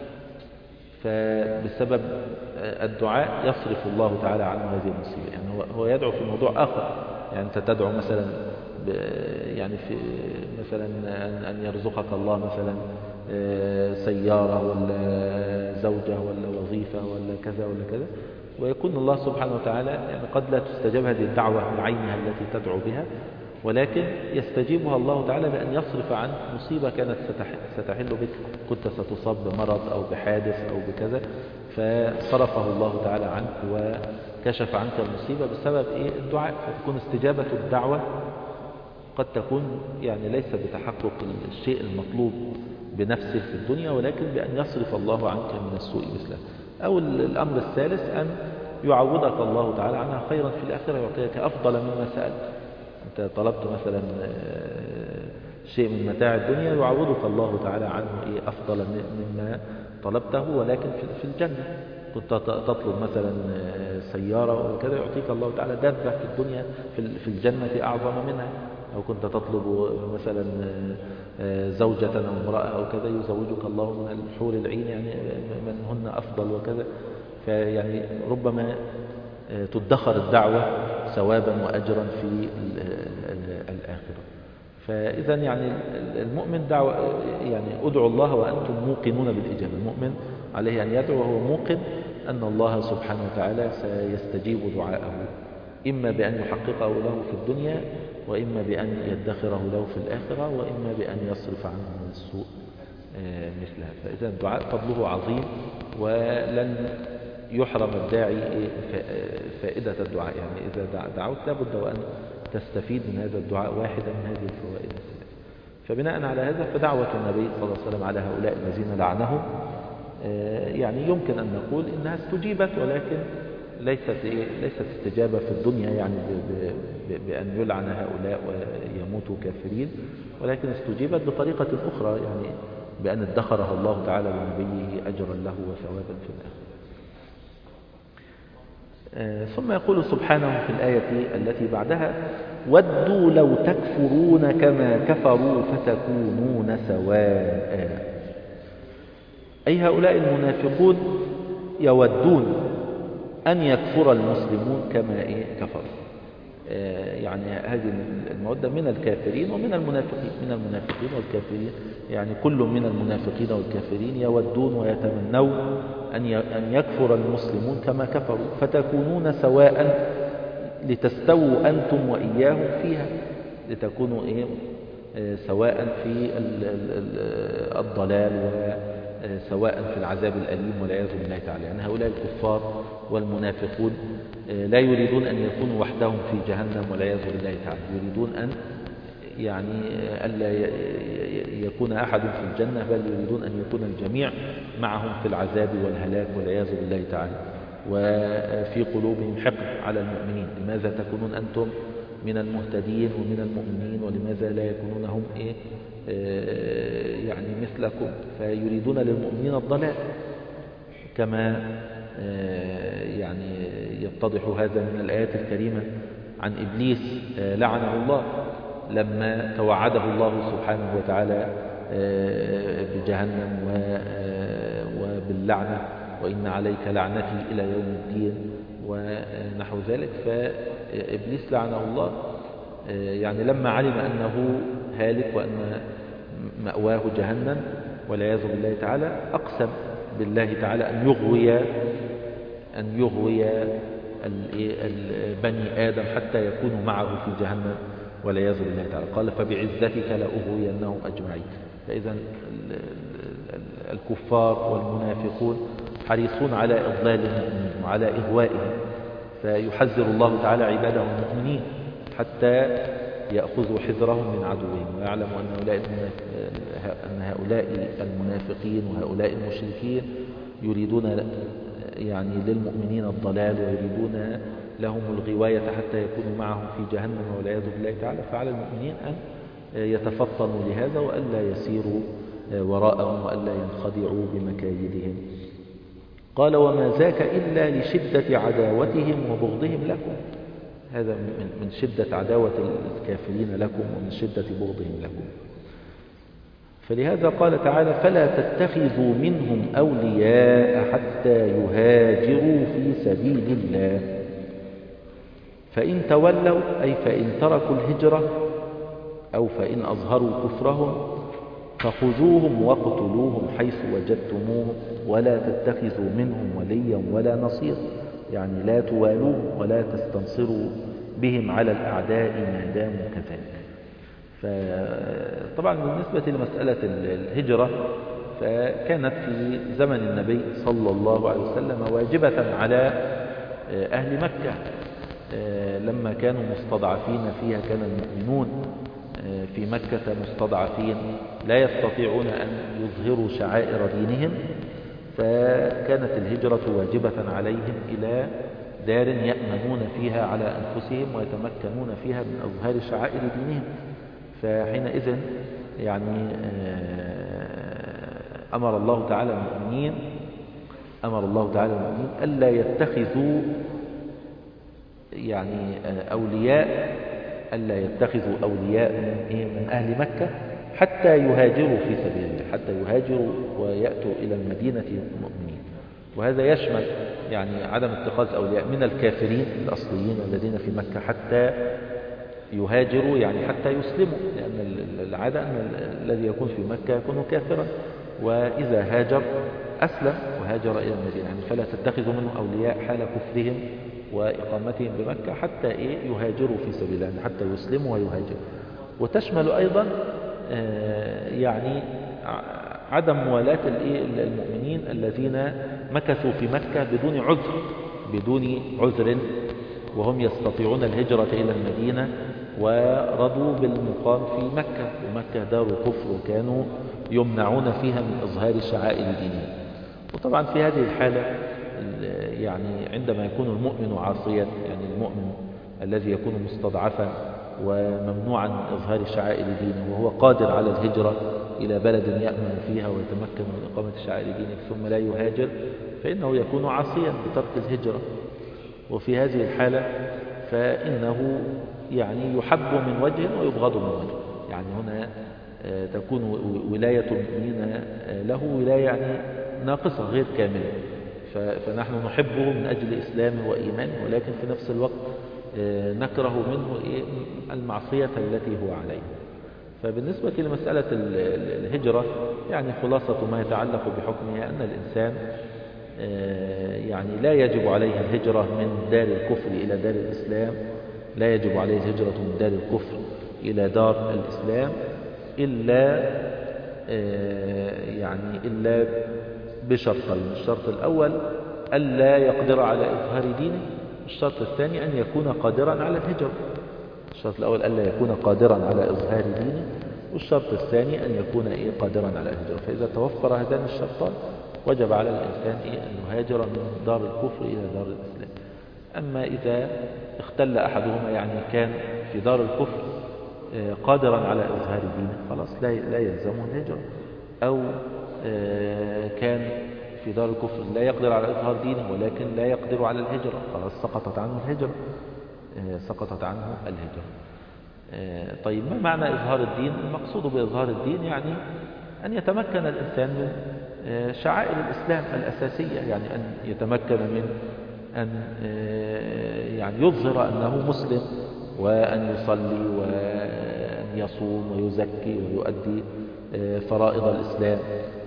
فبسبب الدعاء يصرف الله تعالى عنه هذه المصيبة. يعني هو يدعو في موضوع آخر، يعني أنت تدعو مثلا يعني في مثلا أن يرزقك الله مثلا سيارة ولا زوجة ولا وظيفة ولا كذا ولا كذا، ويكون الله سبحانه وتعالى يعني قد لا تستجاب هذه الدعوة بعينها التي تدعو بها، ولكن يستجيبها الله تعالى بأن يصرف عنك مصيبة كانت ستحل بك، كنت ستصاب بمرض أو بحادث أو بكذا، فصرفه الله تعالى عنك وكشف عنك المصيبة بسبب الدعاء. فتكون استجابة الدعوة قد تكون يعني ليس بتحقق الشيء المطلوب بنفسه في الدنيا، ولكن بأن يصرف الله عنك من السوء مثله. أو الأمر الثالث أن يعوضك الله تعالى عنها خيرا في الآخرة، يعطيك أفضل مما سألت. أنت طلبت مثلا شيء من متاع الدنيا، يعوضك الله تعالى عنه أفضل مما طلبته، ولكن في الجنة. كنت تطلب مثلا سيارة وكذا، يعطيك الله تعالى دابة في الدنيا في الجنة أعظم منها. أو كنت تطلب مثلا زوجة أو امرأة أو كذا، يزوجك الله من الحور العين يعني من هن أفضل وكذا. فيعني ربما تدخر الدعوة ثوابا وأجرا في الآخرة. فإذا يعني المؤمن دعوة يعني ادعوا الله وأنتم موقنون بالإجابة. المؤمن عليه أن يدعو وهو موقن أن الله سبحانه وتعالى سيستجيب دعاءه، إما بأن يحققه له في الدنيا، وإما بأن يدخره له في الآخرة، وإما بأن يصرف عنه من السوء مثلها. فإذا الدعاء فضله عظيم، ولن يحرم الداعي فائدة الدعاء. يعني إذا دعوت لابد وأن تستفيد من هذا الدعاء واحدة من هذه الفوائد الثلاث. فبناء على هذا فدعوة النبي صلى الله عليه وسلم على هؤلاء الذين لعنهم يعني يمكن أن نقول إنها استجيبت، ولكن ليست استجابة في الدنيا يعني بأن يلعن هؤلاء ويموتوا كافرين، ولكن استجيبت بطريقة أخرى، يعني بأن ادخرها الله تعالى لنبيه أجرا له وثوابا في الآخرة. ثم يقول سبحانه في الآية التي بعدها: ودوا لو تكفرون كما كفروا فتكونون سواء. أي هؤلاء المنافقون يودون أن يكفر المسلمون كما كفروا. يعني هذه المودة من الكافرين ومن المنافقين، من المنافقين والكافرين، يعني كل من المنافقين والكافرين يودون ويتمنون أن يكفر المسلمون كما كفروا فتكونون سواء، لتستووا أنتم وإياهم فيها، لتكونوا سواء في الضلال وسواء في العذاب الأليم والعياذ بالله تعالى. يعني هؤلاء الكفار والمنافقون لا يريدون أن يكونوا وحدهم في جهنم والعياذ بالله تعالى، يريدون أن يعني ألا يكون أحد في الجنة، بل يريدون أن يكون الجميع معهم في العذاب والهلاك والعياذ بالله تعالى. وفي قلوبهم حقد على المؤمنين: لماذا تكونون أنتم من المهتدين ومن المؤمنين، ولماذا لا يكونون هم يعني مثلكم؟ فيريدون للمؤمنين الضلال، كما يعني يتضح هذا من الآيات الكريمة عن إبليس لعنه الله لما توعده الله سبحانه وتعالى بجهنم وباللعنة: وإن عليك لعنتي إلى يوم الدين ونحو ذلك. فإبليس لعنه الله يعني لما علم أنه هالك وأن مأواه جهنم والعياذ بالله تعالى، أقسم بالله تعالى أن يغوي بني آدم حتى يكونوا معه في جهنم والعياذ بالله تعالى. قال: فبعزتك لأغوينهم أجمعين. فإذا الكفار والمنافقون حريصون على إضلال المؤمنين وعلى إغوائهم، فيحذر الله تعالى عباده المؤمنين حتى يأخذوا حذرهم من عدوهم، ويعلموا أن هؤلاء المنافقين وهؤلاء المشركين يريدون يعني للمؤمنين الضلال ويريدون لهم الغواية حتى يكونوا معهم في جهنم والعياذ بالله تعالى. فعلى المؤمنين أن يتفطنوا لهذا وألا يسيروا وراءهم وألا ينخدعوا بمكايدهم. قال وما ذاك إلا لشدة عداوتهم وبغضهم لكم، هذا من شدة عداوة الكافرين لكم ومن شدة بغضهم لكم. فلهذا قال تعالى فلا تتخذوا منهم أولياء حتى يهاجروا في سبيل الله فإن تولوا أي فإن تركوا الهجرة أو فإن أظهروا كفرهم فخذوهم واقتلوهم حيث وجدتموهم ولا تتخذوا منهم وليا ولا نصير، يعني لا توالوهم ولا تستنصروا بهم على الأعداء ما داموا كذلك. فطبعا بالنسبة لمسألة الهجرة فكانت في زمن النبي صلى الله عليه وسلم واجبة على أهل مكة لما كانوا مستضعفين فيها. كان المؤمنون في مكة مستضعفين لا يستطيعون أن يظهروا شعائر دينهم، فكانت الهجرة واجبة عليهم إلى دار يأمنون فيها على أنفسهم ويتمكنون فيها من إظهار شعائر دينهم. فحينئذ يعني أمر الله تعالى المؤمنين ألا يتخذوا يعني ألا يتخذوا أولياء من أهل مكة حتى يهاجروا في سبيل الله، حتى يهاجروا ويأتوا إلى المدينة المؤمنين. وهذا يشمل يعني عدم اتخاذ أولياء من الكافرين الأصليين الذين في مكة حتى يهاجروا، يعني حتى يسلموا، لأن العادة أن الذي يكون في مكة يكون كافرا وإذا هاجر أسلم وهاجر إلى المدينة. يعني فلا تتخذوا منه أولياء حال كفرهم وإقامتهم بمكة حتى يهاجروا في سبيل الله، يعني حتى يسلموا ويهاجروا. وتشمل أيضا يعني عدم موالاة المؤمنين الذين مكثوا في مكة بدون عذر وهم يستطيعون الهجرة إلى المدينة ورضوا بالمقام في مكة، ومكة دار كفر وكانوا يمنعون فيها من إظهار شعائر دينهم. وطبعا في هذه الحالة يعني عندما يكون المؤمن عاصيا، يعني المؤمن الذي يكون مستضعفا وممنوعا من إظهار شعائر دينه وهو قادر على الهجرة إلى بلد يأمن فيها ويتمكن من إقامة شعائر دينه ثم لا يهاجر، فإنه يكون عاصيا بترك الهجرة. وفي هذه الحالة فإنه يعني يحب من وجه ويبغض من وجه. يعني هنا تكون ولاية المؤمنين له ولاية يعني ناقصة غير كاملة، فنحن نحبه من أجل إسلامه وإيمانه، ولكن في نفس الوقت نكره منه المعصية التي هو عليها. فبالنسبة لمسألة الهجرة يعني خلاصة ما يتعلق بحكمها أن الإنسان يعني لا يجب عليه الهجرة من دار الكفر إلى دار الإسلام، لا يجب عليه الهجرة من دار الكفر إلى دار الإسلام إلا بشرطين. الشرط الأول ألا يقدر على إظهار دينه، الشرط الثاني أن يكون قادرا على الهجرة. الشرط الأول ألا يكون قادرا على إظهار دينه، والشرط الثاني أن يكون قادرا على الهجرة. فإذا توفر هذان الشرطان وجب على الإنسان أن يهاجر من دار الكفر إلى دار الإسلام. أما إذا اختل أحدهما، يعني كان في دار الكفر قادرا على إظهار دينه، خلاص لا يلزمه الهجرة، أو كان في دار الكفر لا يقدر على إظهار دينه ولكن لا يقدر على الهجرة، خلاص سقطت عنه الهجرة. طيب ما معنى إظهار الدين؟ المقصود بإظهار الدين يعني أن يتمكن الإنسان من شعائر الإسلام الأساسية، يعني أن يتمكن من أن يعني يظهر أنه مسلم، وأن يصلي وأن يصوم ويزكي ويؤدي فرائض الإسلام،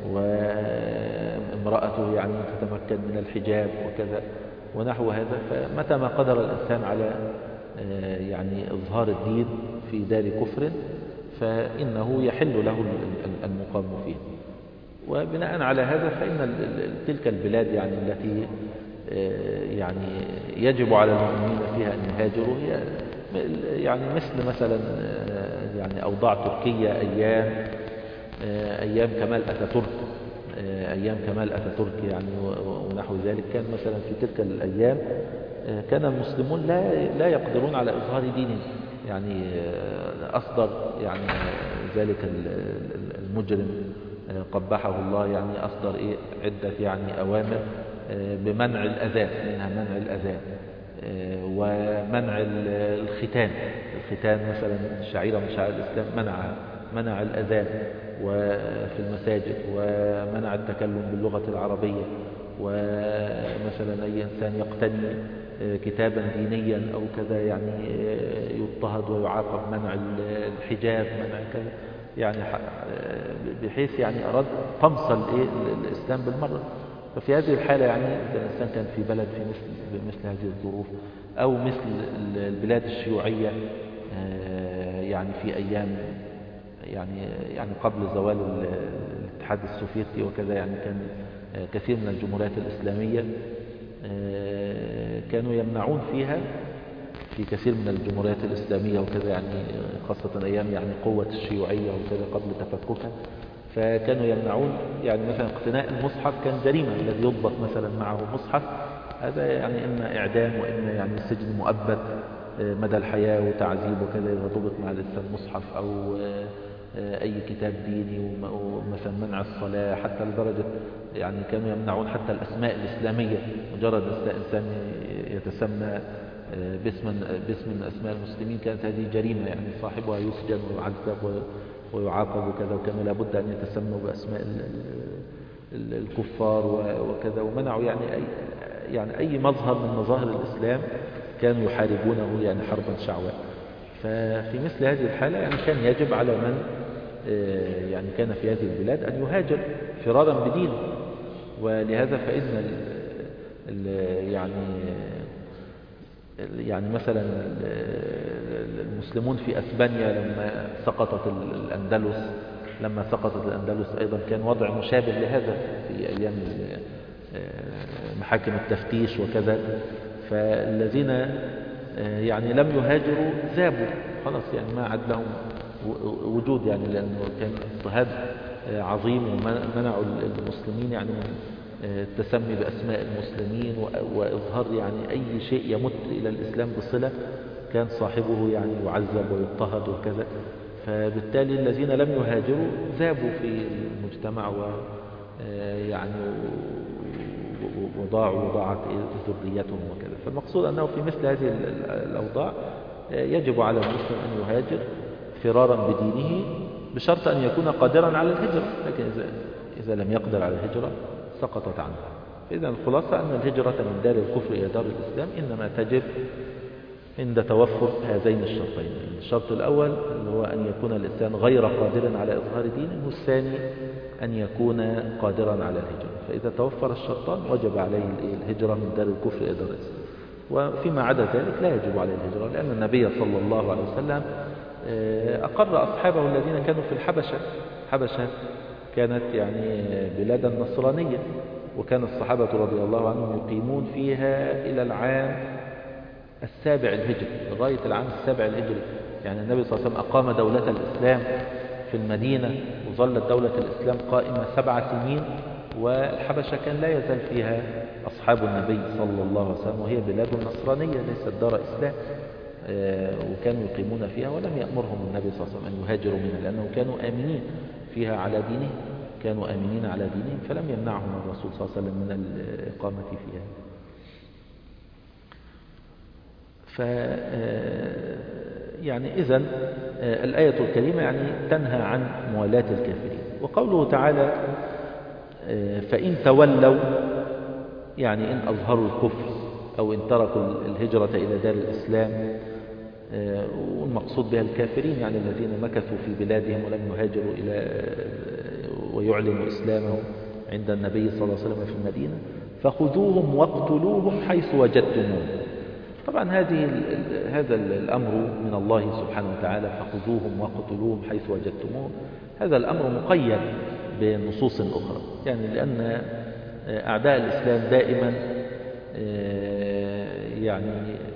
وامرأته يعني تتمكن من الحجاب وكذا ونحو هذا. فمتى ما قدر الإنسان على يعني إظهار الدين في دار كفر فإنه يحل له المقام فيه. وبناء على هذا فإن تلك البلاد يعني التي يعني يجب على المؤمنين فيها أن يهاجروا هي يعني مثلا يعني أوضاع تركيا أيام كمال أتاتورك، أيام كمال أتاتورك يعني ونحو ذلك، كان مثلا في تلك الأيام كان المسلمون لا يقدرون على إظهار دينهم. يعني أصدر يعني ذلك المجرم قبحه الله يعني أصدر عدة يعني أوامر بمنع الأذان، منها منع الأذان ومنع الختان مثلا شعيرة من شعائر الإسلام منع الأذان وفي المساجد، ومنع التكلم باللغة العربية، ومثلا أي إنسان يقتني كتابا دينيا أو كذا يعني يضطهد ويعاقب، منع الحجاب، منع كذا، يعني بحيث يعني أراد طمس الإسلام بالمرة. ففي هذه الحالة يعني إذا الإنسان كان في بلد في مثل هذه الظروف، أو مثل البلاد الشيوعية يعني في أيام يعني قبل زوال الاتحاد السوفيتي وكذا، يعني كان كثير من الجمهوريات الإسلامية كانوا يمنعون فيها في كثير من الجمهوريات الإسلامية وكذا، يعني خاصة أيام يعني قوة الشيوعية وكذا قبل تفككها، فكانوا يمنعون يعني مثلا اقتناء المصحف كان جريمة، الذي يضبط مثلا معه مصحف هذا يعني إما إعدام وإما يعني سجن مؤبد مدى الحياة وتعذيب وكذا إذا ضبط مع الإنسان مصحف أو أي كتاب ديني، ومثلا منع الصلاة، حتى لدرجة يعني كانوا يمنعون حتى الأسماء الإسلامية، مجرد إنسان يتسمى باسم من أسماء المسلمين كانت هذه جريمة، يعني صاحبها يسجن ويعذب ويعاقب وكذا، وكان لابد أن يتسموا بأسماء الكفار وكذا، ومنعوا يعني أي مظهر من مظاهر الإسلام كانوا يحاربونه يعني حربا شعواء. ففي مثل هذه الحالة يعني كان يجب على من يعني كان في هذه البلاد أن يهاجر فرارا بدينه. ولهذا فإن يعني مثلا المسلمون في أسبانيا لما سقطت الأندلس أيضا كان وضع مشابه لهذا في أيام محاكم التفتيش وكذا، فالذين يعني لم يهاجروا ذابوا خلاص، يعني ما عاد لهم وجود، يعني لأنه كان اضطهاد عظيم، ومنعوا المسلمين يعني من التسمي بأسماء المسلمين وإظهار يعني أي شيء يمت إلى الإسلام بصلة، كان صاحبه يعني يعذب ويضطهد وكذا. فبالتالي الذين لم يهاجروا ذابوا في المجتمع ويعني وضاعت ذريتهم وكذا. فالمقصود أنه في مثل هذه الأوضاع يجب على المسلم أن يهاجر فرارا بدينه، بشرط أن يكون قادرا على الهجرة، لكن إذا لم يقدر على الهجرة سقطت عنه. فإذا الخلاصة أن الهجرة من دار الكفر إلى دار الإسلام إنما تجب عند توفر هذين الشرطين. الشرط الأول هو أن يكون الإنسان غير قادر على إظهار دينه، والثاني أن يكون قادرا على الهجرة. فإذا توفر الشرطان وجب عليه الهجرة من دار الكفر إلى دار الإسلام، وفيما عدا ذلك لا يجب عليه الهجرة، لأن النبي صلى الله عليه وسلم أقر أصحابه الذين كانوا في الحبشة كانت يعني بلادا نصرانية، وكان الصحابة رضي الله عنهم يقيمون فيها إلى العام 7 الهجري، لغاية العام 7 الهجري. يعني النبي صلى الله عليه وسلم أقام دولة الإسلام في المدينة، وظلت دولة الإسلام قائمة 7 سنين، والحبشة كان لا يزال فيها أصحاب النبي صلى الله عليه وسلم، وهي بلاد نصرانية ليست دار إسلام، وكانوا يقيمون فيها، ولم يأمرهم النبي صلى الله عليه وسلم أن يهاجروا منها، لأنهم كانوا آمنين فيها على دينهم، كانوا آمنين على دينهم، فلم يمنعهم الرسول صلى الله عليه وسلم من الإقامة فيها. يعني إذن الآية الكريمة يعني تنهى عن موالاة الكافرين. وقوله تعالى فإن تولوا، يعني إن أظهروا الكفر أو إن تركوا الهجرة إلى دار الإسلام، والمقصود بها الكافرين يعني الذين مكثوا في بلادهم ولم يهاجروا ويعلنوا إسلامهم عند النبي صلى الله عليه وسلم في المدينة، فخذوهم واقتلوهم حيث وجدتموهم. طبعا هذا الأمر من الله سبحانه وتعالى، فخذوهم واقتلوهم حيث وجدتموهم، هذا الأمر مقيد بنصوص أخرى، يعني لأن أعداء الإسلام دائما يعني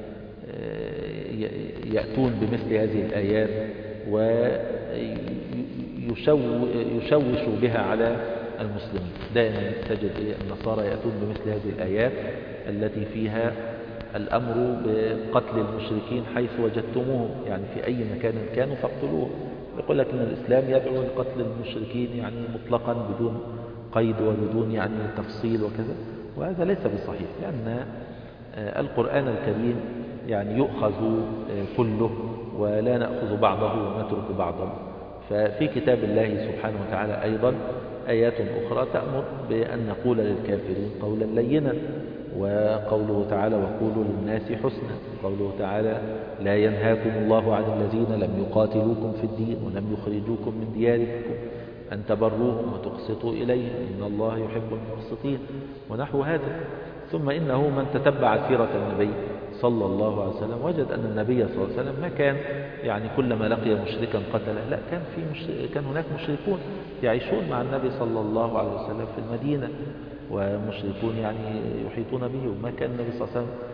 يأتون بمثل هذه الآيات ويشوشوا بها على المسلمين. دائما تجد النصارى يأتون بمثل هذه الآيات التي فيها الأمر بقتل المشركين حيث وجدتموهم، يعني في أي مكان كانوا فاقتلوهم. يقول لك أن الإسلام يدعو لقتل المشركين يعني مطلقا بدون قيد وبدون يعني تفصيل وكذا، وهذا ليس بصحيح، لأن القرآن الكريم يعني يؤخذ كله ولا نأخذ بعضه ونترك بعضه. ففي كتاب الله سبحانه وتعالى أيضا آيات أخرى تأمر بأن نقول للكافرين قولا لينا، وقوله تعالى وقولوا للناس حسنا، قوله تعالى لا ينهاكم الله عن الذين لم يقاتلوكم في الدين ولم يخرجوكم من دياركم أن تبروهم وتقسطوا إليهم إن الله يحب المقسطين ونحو هذا. ثم إنه من تتبع سيرة النبي صلى الله عليه وسلم وجد أن النبي صلى الله عليه وسلم ما كان يعني كلما لقي مشركا قتله، لا، كان هناك مشركون يعيشون مع النبي صلى الله عليه وسلم في المدينة، ومشركون يعني يحيطون به، وما كان النبي صلى الله عليه وسلم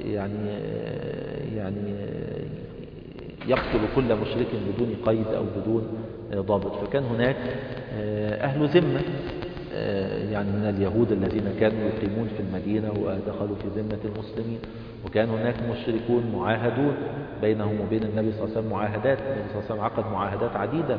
يعني يقتل كل مشرك بدون قيد أو بدون ضابط. فكان هناك أهل ذمة يعني من اليهود الذين كانوا يقيمون في المدينة ودخلوا في ذمة المسلمين، وكان هناك مشركون معاهدون بينهم وبين النبي صلى الله عليه وسلم معاهدات. النبي صلى الله عليه وسلم عقد معاهدات عديدة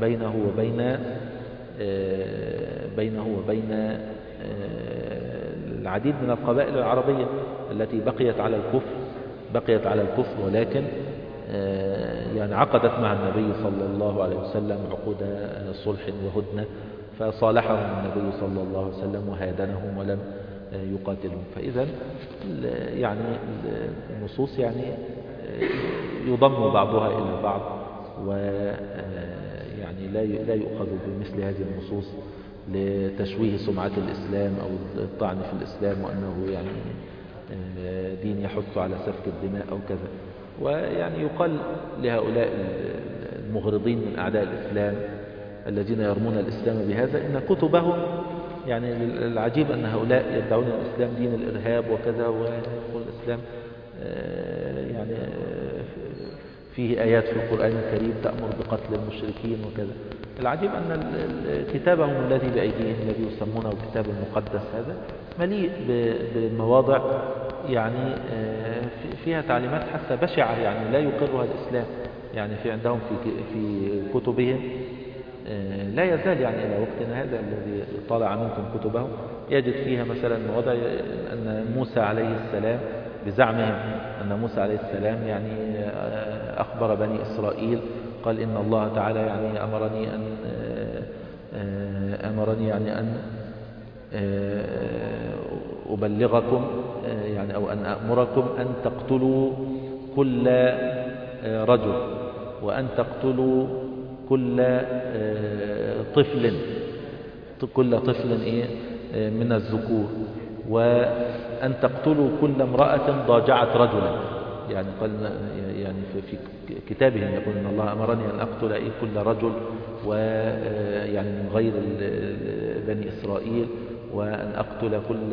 بينه وبين العديد من القبائل العربية التي بقيت على الكفر، ولكن يعني عقدت مع النبي صلى الله عليه وسلم عقود صلح وهدنة، فصالحهم النبي صلى الله عليه وسلم وهادنهم ولم يقاتلهم. فإذا يعني النصوص يعني يضم بعضها إلى بعض، ويعني لا يؤخذ بمثل هذه النصوص لتشويه سمعة الإسلام أو الطعن في الإسلام وأنه يعني دين يحث على سفك الدماء أو كذا. ويعني يقال لهؤلاء المغرضين من أعداء الإسلام الذين يرمون الإسلام بهذا إن كتبهم، يعني العجيب أن هؤلاء يدعون الإسلام دين الإرهاب وكذا، ويقول الإسلام يعني فيه آيات في القرآن الكريم تأمر بقتل المشركين وكذا. العجيب أن كتابهم الذي بأيديهم الذي يسمونه الكتاب المقدس هذا مليء بمواضع يعني فيها تعليمات حتى بشعة يعني لا يقرها الإسلام. يعني في عندهم في كتبهم لا يزال يعني إلى وقتنا هذا الذي طالع منكم كتبهم يجد فيها مثلا مواضع أن موسى عليه السلام بزعمهم أن موسى عليه السلام يعني أخبر بني إسرائيل قال إن الله تعالى يعني أمرني يعني أن أبلغكم يعني أو أن أأمركم أن تقتلوا كل رجل وأن تقتلوا كل طفل من الذكور وأن تقتلوا كل امرأة ضاجعت رجلا. يعني قال يعني في كتابهم يقول إن الله أمرني أن أقتل كل رجل ويعني من غير بني إسرائيل، وأن أقتل كل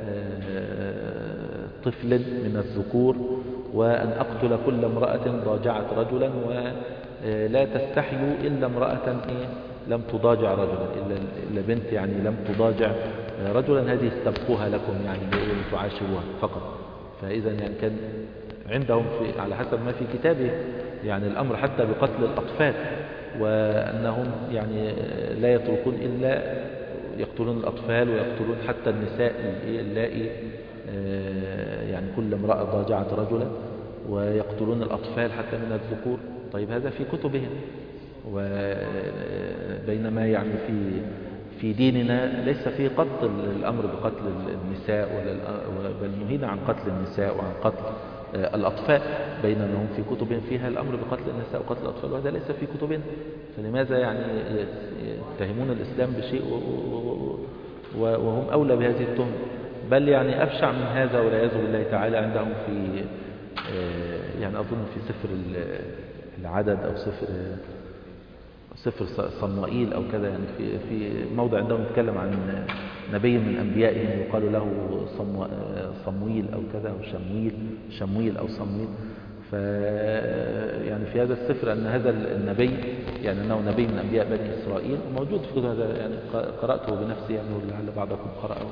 طفل من الذكور، وأن أقتل كل امرأة ضاجعت رجلا، ولا تستحيوا إلا امرأة لم تضاجع رجلا، إلا بنت يعني لم تضاجع رجلا، هذه استبقوها لكم يعني لتعاشروها فقط. فإذا يعني كان عندهم على حسب ما في كتابه يعني الأمر حتى بقتل الأطفال، وأنهم يعني لا يتركون إلا يقتلون الأطفال ويقتلون حتى النساء اللائي يعني كل امرأة ضاجعت رجلا، ويقتلون الأطفال حتى من الذكور. طيب هذا في كتبهم، وبينما يعني في ديننا ليس فيه قتل الأمر بقتل النساء بل نهينا عن قتل النساء وعن قتل الأطفال، بينما هم في كتبهم فيها الأمر بقتل النساء وقتل الأطفال، وهذا ليس في كتبنا. فلماذا يعني يتهمون الإسلام بشيء وهم أولى بهذه التهمة؟ بل يعني أبشع من هذا والعياذ بالله تعالى عندهم في يعني أظن في سفر العدد أو سفر صموئيل أو كذا، يعني في موضع عندهم يتكلم عن نبي من أنبيائهم يقال له صموئيل أو كذا أو شمويل أو صمويل. يعني في هذا السفر أن هذا النبي يعني أنه نبي من أنبياء بني إسرائيل، موجود في هذا يعني قرأته بنفسي يعني ولعل بعضكم قرأه.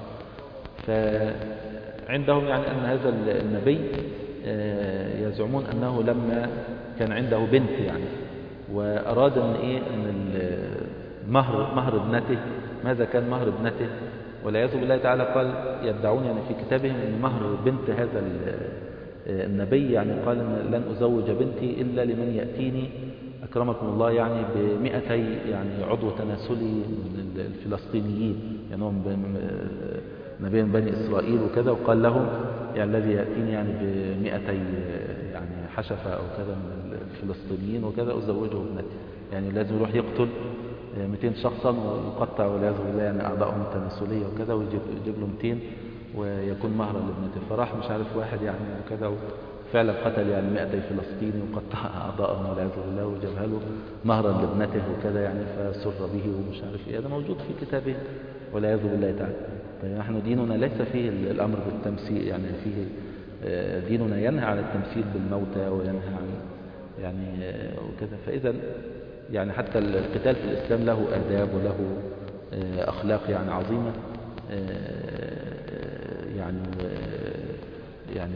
فعندهم يعني أن هذا النبي يزعمون أنه لما كان عنده بنت يعني وأراد أن مهر ابنته، ماذا كان مهر ابنته؟ والعياذ بالله تعالى قال يدعون يعني في كتابهم أن مهر بنت هذا النبي يعني قال إن لن أزوج بنتي إلا لمن يأتيني أكرمكم الله يعني ب200 يعني عضو تناسلي من الفلسطينيين، يعني هم نبي من بني إسرائيل وكذا، وقال لهم يعني الذي يأتيني يعني ب200 يعني حشفة أو كذا من الفلسطينيين وكذا أزوجه ابنتي، يعني لازم يروح يقتل 200 شخصا ويقطع والعياذ بالله يعني أعضائهم التناسلية وكذا، ويجيب له 200 ويكون مهرا لابنته. فراح مش عارف واحد يعني وكذا فعلا قتل يعني 200 فلسطيني وقطع أعضائهم والعياذ بالله وجابها له مهرا لابنته وكذا يعني، فسر به ومش عارف ايه. هذا موجود في كتابه والعياذ بالله تعالى. فنحن ديننا ليس فيه الأمر بالتمثيل، يعني فيه ديننا ينهى عن التمثيل بالموتى وينهى عن يعني وكذا. فإذا يعني حتى القتال في الإسلام له آداب وله أخلاق يعني عظيمة، يعني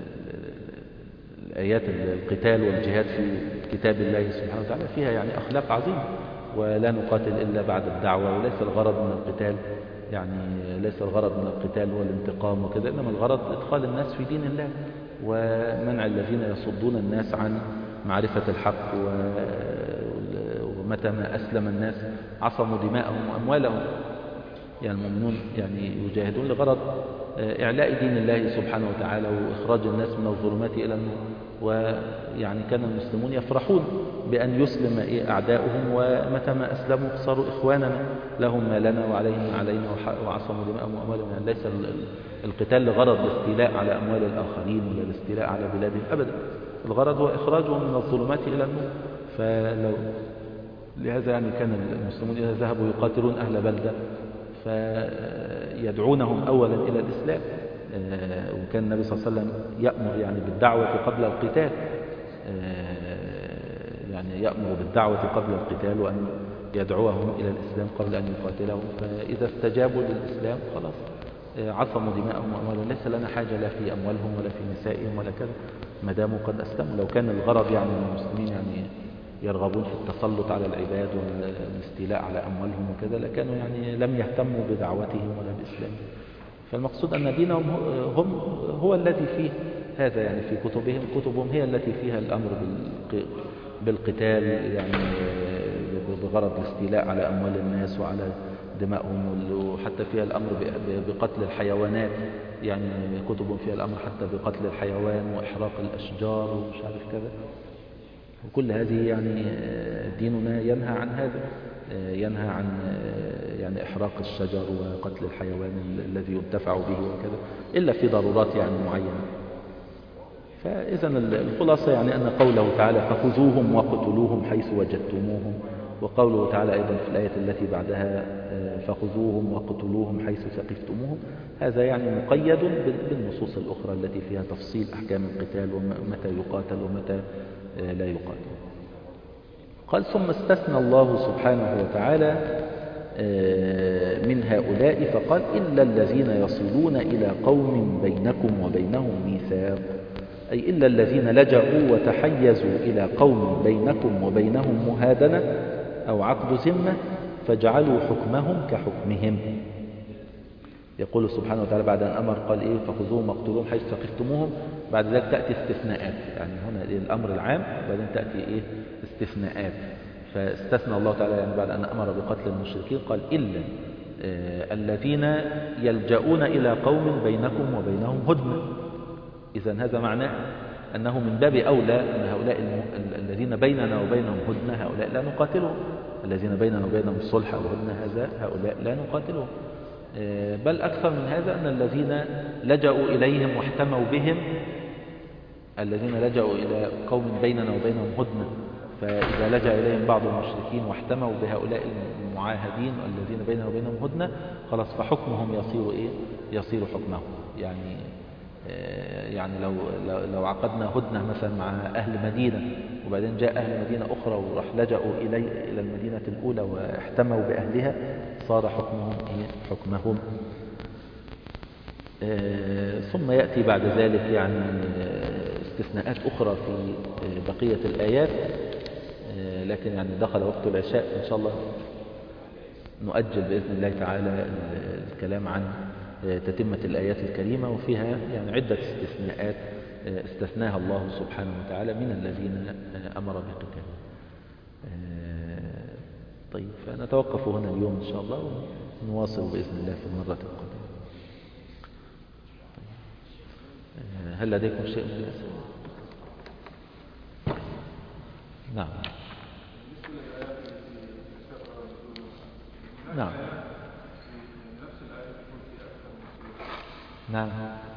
آيات القتال والجهاد في كتاب الله سبحانه وتعالى فيها يعني أخلاق عظيمة. ولا نقاتل إلا بعد الدعوة، وليس الغرض من القتال يعني ليس الغرض من القتال هو الانتقام وكذا، إنما الغرض إدخال الناس في دين الله ومنع الذين يصدون الناس عن معرفة الحق. ومتى ما أسلم الناس عصموا دماءهم وأموالهم، يعني المؤمنون يعني يجاهدون لغرض إعلاء دين الله سبحانه وتعالى وإخراج الناس من الظلمات إلى النور. ويعني كان المسلمون يفرحون بأن يسلم أعداؤهم، ومتى ما أسلموا صاروا إخواننا لهم ما لنا وعليهم ما علينا وعصموا دماءهم وأموالهم. يعني ليس القتال لغرض الاستيلاء على أموال الآخرين ولا الاستيلاء على بلادهم أبدا، الغرض هو إخراجهم من الظلمات إلى النور. لهذا يعني كان المسلمون إذا ذهبوا يقاتلون أهل بلدة فيدعونهم أولا إلى الإسلام، وكان النبي صلى الله عليه وسلم يأمر يعني بالدعوة قبل القتال، يعني يأمر بالدعوة قبل القتال وأن يدعوهم إلى الإسلام قبل أن يقاتلهم. فإذا استجابوا للإسلام خلاص عصموا دماءهم وأموالهم، ليس لنا حاجة لا في أموالهم ولا في نسائهم ولا كذا ما داموا قد أسلموا. لو كان الغرض يعني المسلمين يعني يرغبون في التسلط على العباد والاستيلاء على أموالهم وكذا لكانوا يعني لم يهتموا بدعوتهم ولا بإسلامهم. فالمقصود أن دينهم هو الذي فيه هذا، يعني في كتبهم هي التي فيها الأمر بالقتال يعني بغرض الاستيلاء على أموال الناس وعلى دمائهم، وحتى فيها الأمر بقتل الحيوانات، يعني كتبهم فيها الأمر حتى بقتل الحيوان وإحراق الأشجار ومش عارف كذا. وكل هذه يعني ديننا ينهى عن هذا، ينهى عن يعني إحراق الشجر وقتل الحيوان الذي ينتفع به وكذا إلا في ضرورات يعني معينة. فإذا الخلاصة يعني أن قوله تعالى فخذوهم وقتلوهم حيث وجدتموهم، وقوله تعالى أيضا في الآية التي بعدها فخذوهم وقتلوهم حيث ثقفتموهم، هذا يعني مقيد بالنصوص الأخرى التي فيها تفصيل أحكام القتال ومتى يقاتل ومتى لا يقاتل. قال ثم استثنى الله سبحانه وتعالى من هؤلاء فقال إلا الذين يصلون إلى قوم بينكم وبينهم ميثاق، أي إلا الذين لجأوا وتحيزوا إلى قوم بينكم وبينهم مهادنة أو عقد ذمة فاجعلوا حكمهم كحكمهم. يقول سبحانه وتعالى بعد أن أمر قال إيه فخذوهم واقتلوهم حيث ثقفتموهم، بعد ذلك تأتي استثناءات، يعني هنا الأمر العام بعدين تأتي إيه استثناءات. فاستثنى الله تعالى يعني بعد أن أمر بقتل المشركين قال إلا الذين يلجؤون إلى قوم بينكم وبينهم هدنة. إذن هذا معناه أنه من باب أولى أن هؤلاء الذين بيننا وبينهم هدنة هؤلاء لا نقاتلهم، الذين بيننا وبينهم صلح أو هدنة هؤلاء لا نقاتلهم. بل أكثر من هذا أن الذين لجأوا إليهم واحتموا بهم، الذين لجأوا إلى قوم بيننا وبينهم هدنة، فإذا لجأ إليهم بعض المشركين واحتموا بهؤلاء المعاهدين الذين بيننا وبينهم هدنة خلاص فحكمهم يصير إيه؟ يصير حكمهم. يعني يعني لو عقدنا هدنة مثلا مع أهل مدينة، وبعدين جاء أهل مدينة أخرى وراح لجأوا إلى المدينة الأولى واحتموا بأهلها، صار حكمهم. ثم يأتي بعد ذلك يعني استثناءات أخرى في بقية الآيات، لكن يعني دخل وقت العشاء إن شاء الله نؤجل بإذن الله تعالى الكلام عن تتمة الآيات الكريمة، وفيها يعني عدة استثناءات استثناها الله سبحانه وتعالى من الذين أمر بقتالهم. طيب، فنتوقف هنا اليوم إن شاء الله، ونواصل بإذن الله في المرة القادمة. هل لديكم شيء من الأسئلة؟ نعم. نعم. نعم.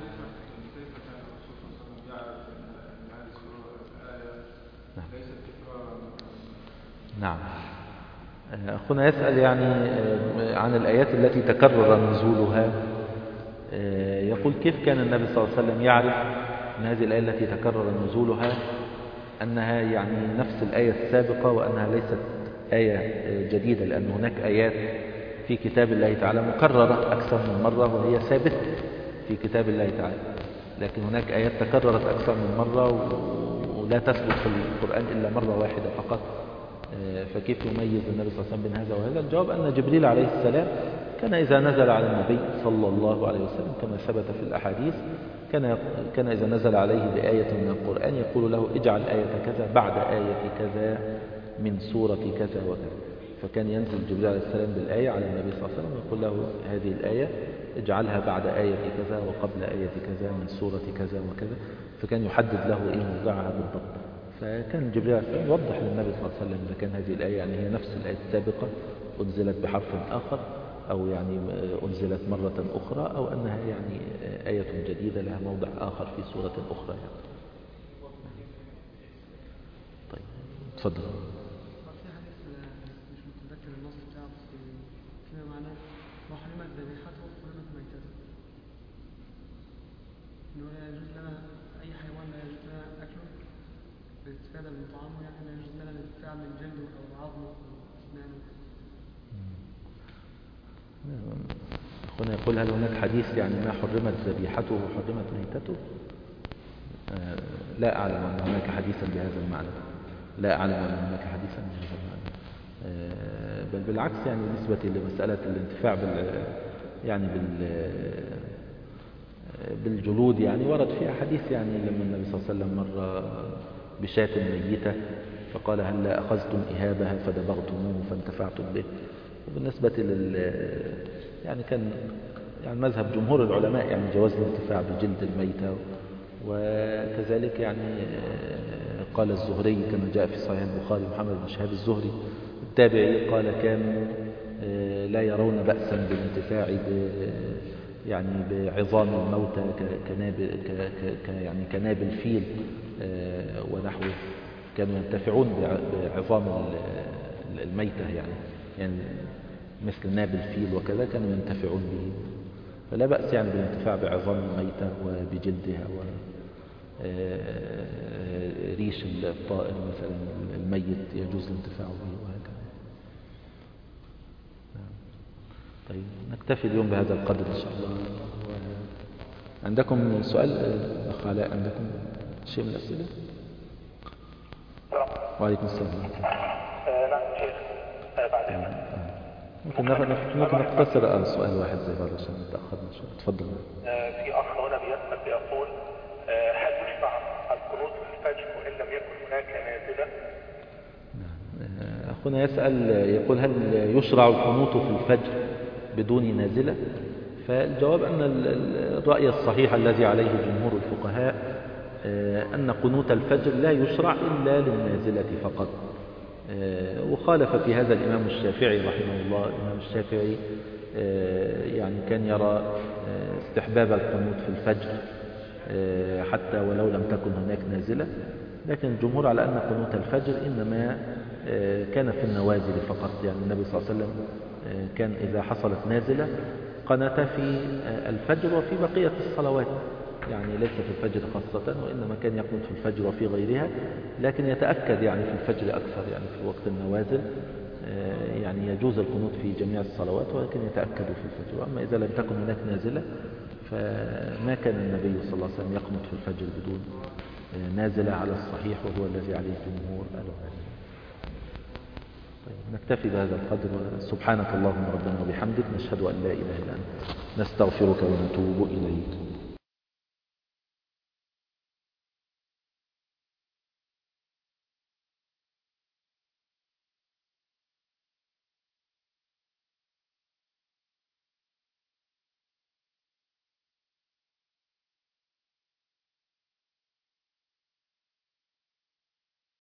نعم. أخونا يسأل يعني عن الآيات التي تكرر نزولها، يقول كيف كان النبي صلى الله عليه وسلم يعرف أن هذه الآية التي تكرر نزولها أنها يعني نفس الآية السابقة وأنها ليست آية جديدة، لأن هناك آيات في كتاب الله تعالى مكررة أكثر من مرة وهي ثابتة في كتاب الله تعالى، لكن هناك آيات تكررت أكثر من مرة ولا تثبت في القرآن إلا مرة واحدة فقط. فكيف يميز النبي صلى الله عليه وسلم بين هذا وهذا؟ الجواب أن جبريل عليه السلام كان إذا نزل على النبي صلى الله عليه وسلم كما ثبت في الأحاديث، كان إذا نزل عليه بآية من القرآن يقول له اجعل آية كذا بعد آية كذا من سورة كذا وكذا، فكان ينزل جبريل عليه السلام بالآية على النبي صلى الله عليه وسلم ويقول له هذه الآية اجعلها بعد آية كذا وقبل آية كذا من سورة كذا وكذا، فكان يحدد له موضعها بالضبط. فكان جبريل عليه السلام يوضح للنبي صلى الله عليه وسلم إذا كان هذه الآية يعني هي نفس الآية السابقة أنزلت بحرف آخر، أو يعني أنزلت مرة أخرى، أو أنها يعني آية جديدة لها موضع آخر في سورة أخرى يعني. طيب، تفضل. لا يجوز لنا أي حيوان لا يجوز لنا أكله بالاستفادة من طعامه، يعني لا يجوز لنا الانتفاع من جلده أو عظمه أو أسنانه. أخونا يقول هل هناك حديث يعني ما حرمت ذبيحته وحرمت ميتته؟ لا أعلم أن هناك حديثا بهذا المعنى، لا أعلم أن هناك حديثا بهذا المعنى، بل بالعكس يعني بالنسبة لمسألة الانتفاع بالجلود يعني ورد فيها حديث، يعني لما النبي صلى الله عليه وسلم مر بشاة ميتة فقال هل لا أخذتم إهابها فدبغتموه فانتفعتم به. وبالنسبة يعني كان يعني مذهب جمهور العلماء يعني جواز الانتفاع بجلد الميتة، وكذلك يعني قال الزهري كما جاء في صحيح البخاري محمد بن شهاب الزهري التابعي قال كانوا لا يرون بأسا بالانتفاع يعني بعظام الموتى يعني كناب الفيل ونحوه، كانوا ينتفعون بعظام الميتة يعني مثل ناب الفيل وكذا كانوا ينتفعون به، فلا بأس يعني بالانتفاع بعظام الميتة وبجلدها وريش الطائر مثلا الميت يجوز الانتفاع به وهكذا. طيب، نكتفي اليوم بهذا القدر إن شاء الله. عندكم سؤال أخ علاء؟ عندكم شيء من الأسئلة؟ وعليكم السلام. نعم شيخ، بعد ممكن نقتصر سؤال واحد زي هذا عشان تأخذنا شوي. تفضل. في أخ هنا بيسأل بيقول هل يشرع القنوت في الفجر وإن لم يكن هناك نازلة؟ أخونا يسأل يقول هل يشرع القنوت في الفجر بدون نازلة؟ فالجواب أن الرأي الصحيح الذي عليه جمهور الفقهاء أن قنوت الفجر لا يشرع إلا للنازلة فقط، وخالف في هذا الإمام الشافعي رحمه الله. الإمام الشافعي يعني كان يرى استحباب القنوت في الفجر حتى ولو لم تكن هناك نازلة، لكن الجمهور على أن قنوت الفجر إنما كان في النوازل فقط، يعني النبي صلى الله عليه وسلم كان إذا حصلت نازلة قنت في الفجر وفي بقية الصلوات، يعني ليس في الفجر خاصة، وإنما كان يقنط في الفجر وفي غيرها، لكن يتأكد يعني في الفجر أكثر، يعني في وقت النوازل يعني يجوز القنوت في جميع الصلوات، ولكن يتأكد في الفجر. أما إذا لم تكن هناك نازلة فما كان النبي صلى الله عليه وسلم يقنط في الفجر بدون نازلة على الصحيح، وهو الذي عليه جمهور العلماء. طيب نكتفي بهذا القدر، سبحانك اللهم ربنا وبحمدك، نشهد أن لا إله إلا أنت، نستغفرك ونتوب إليك.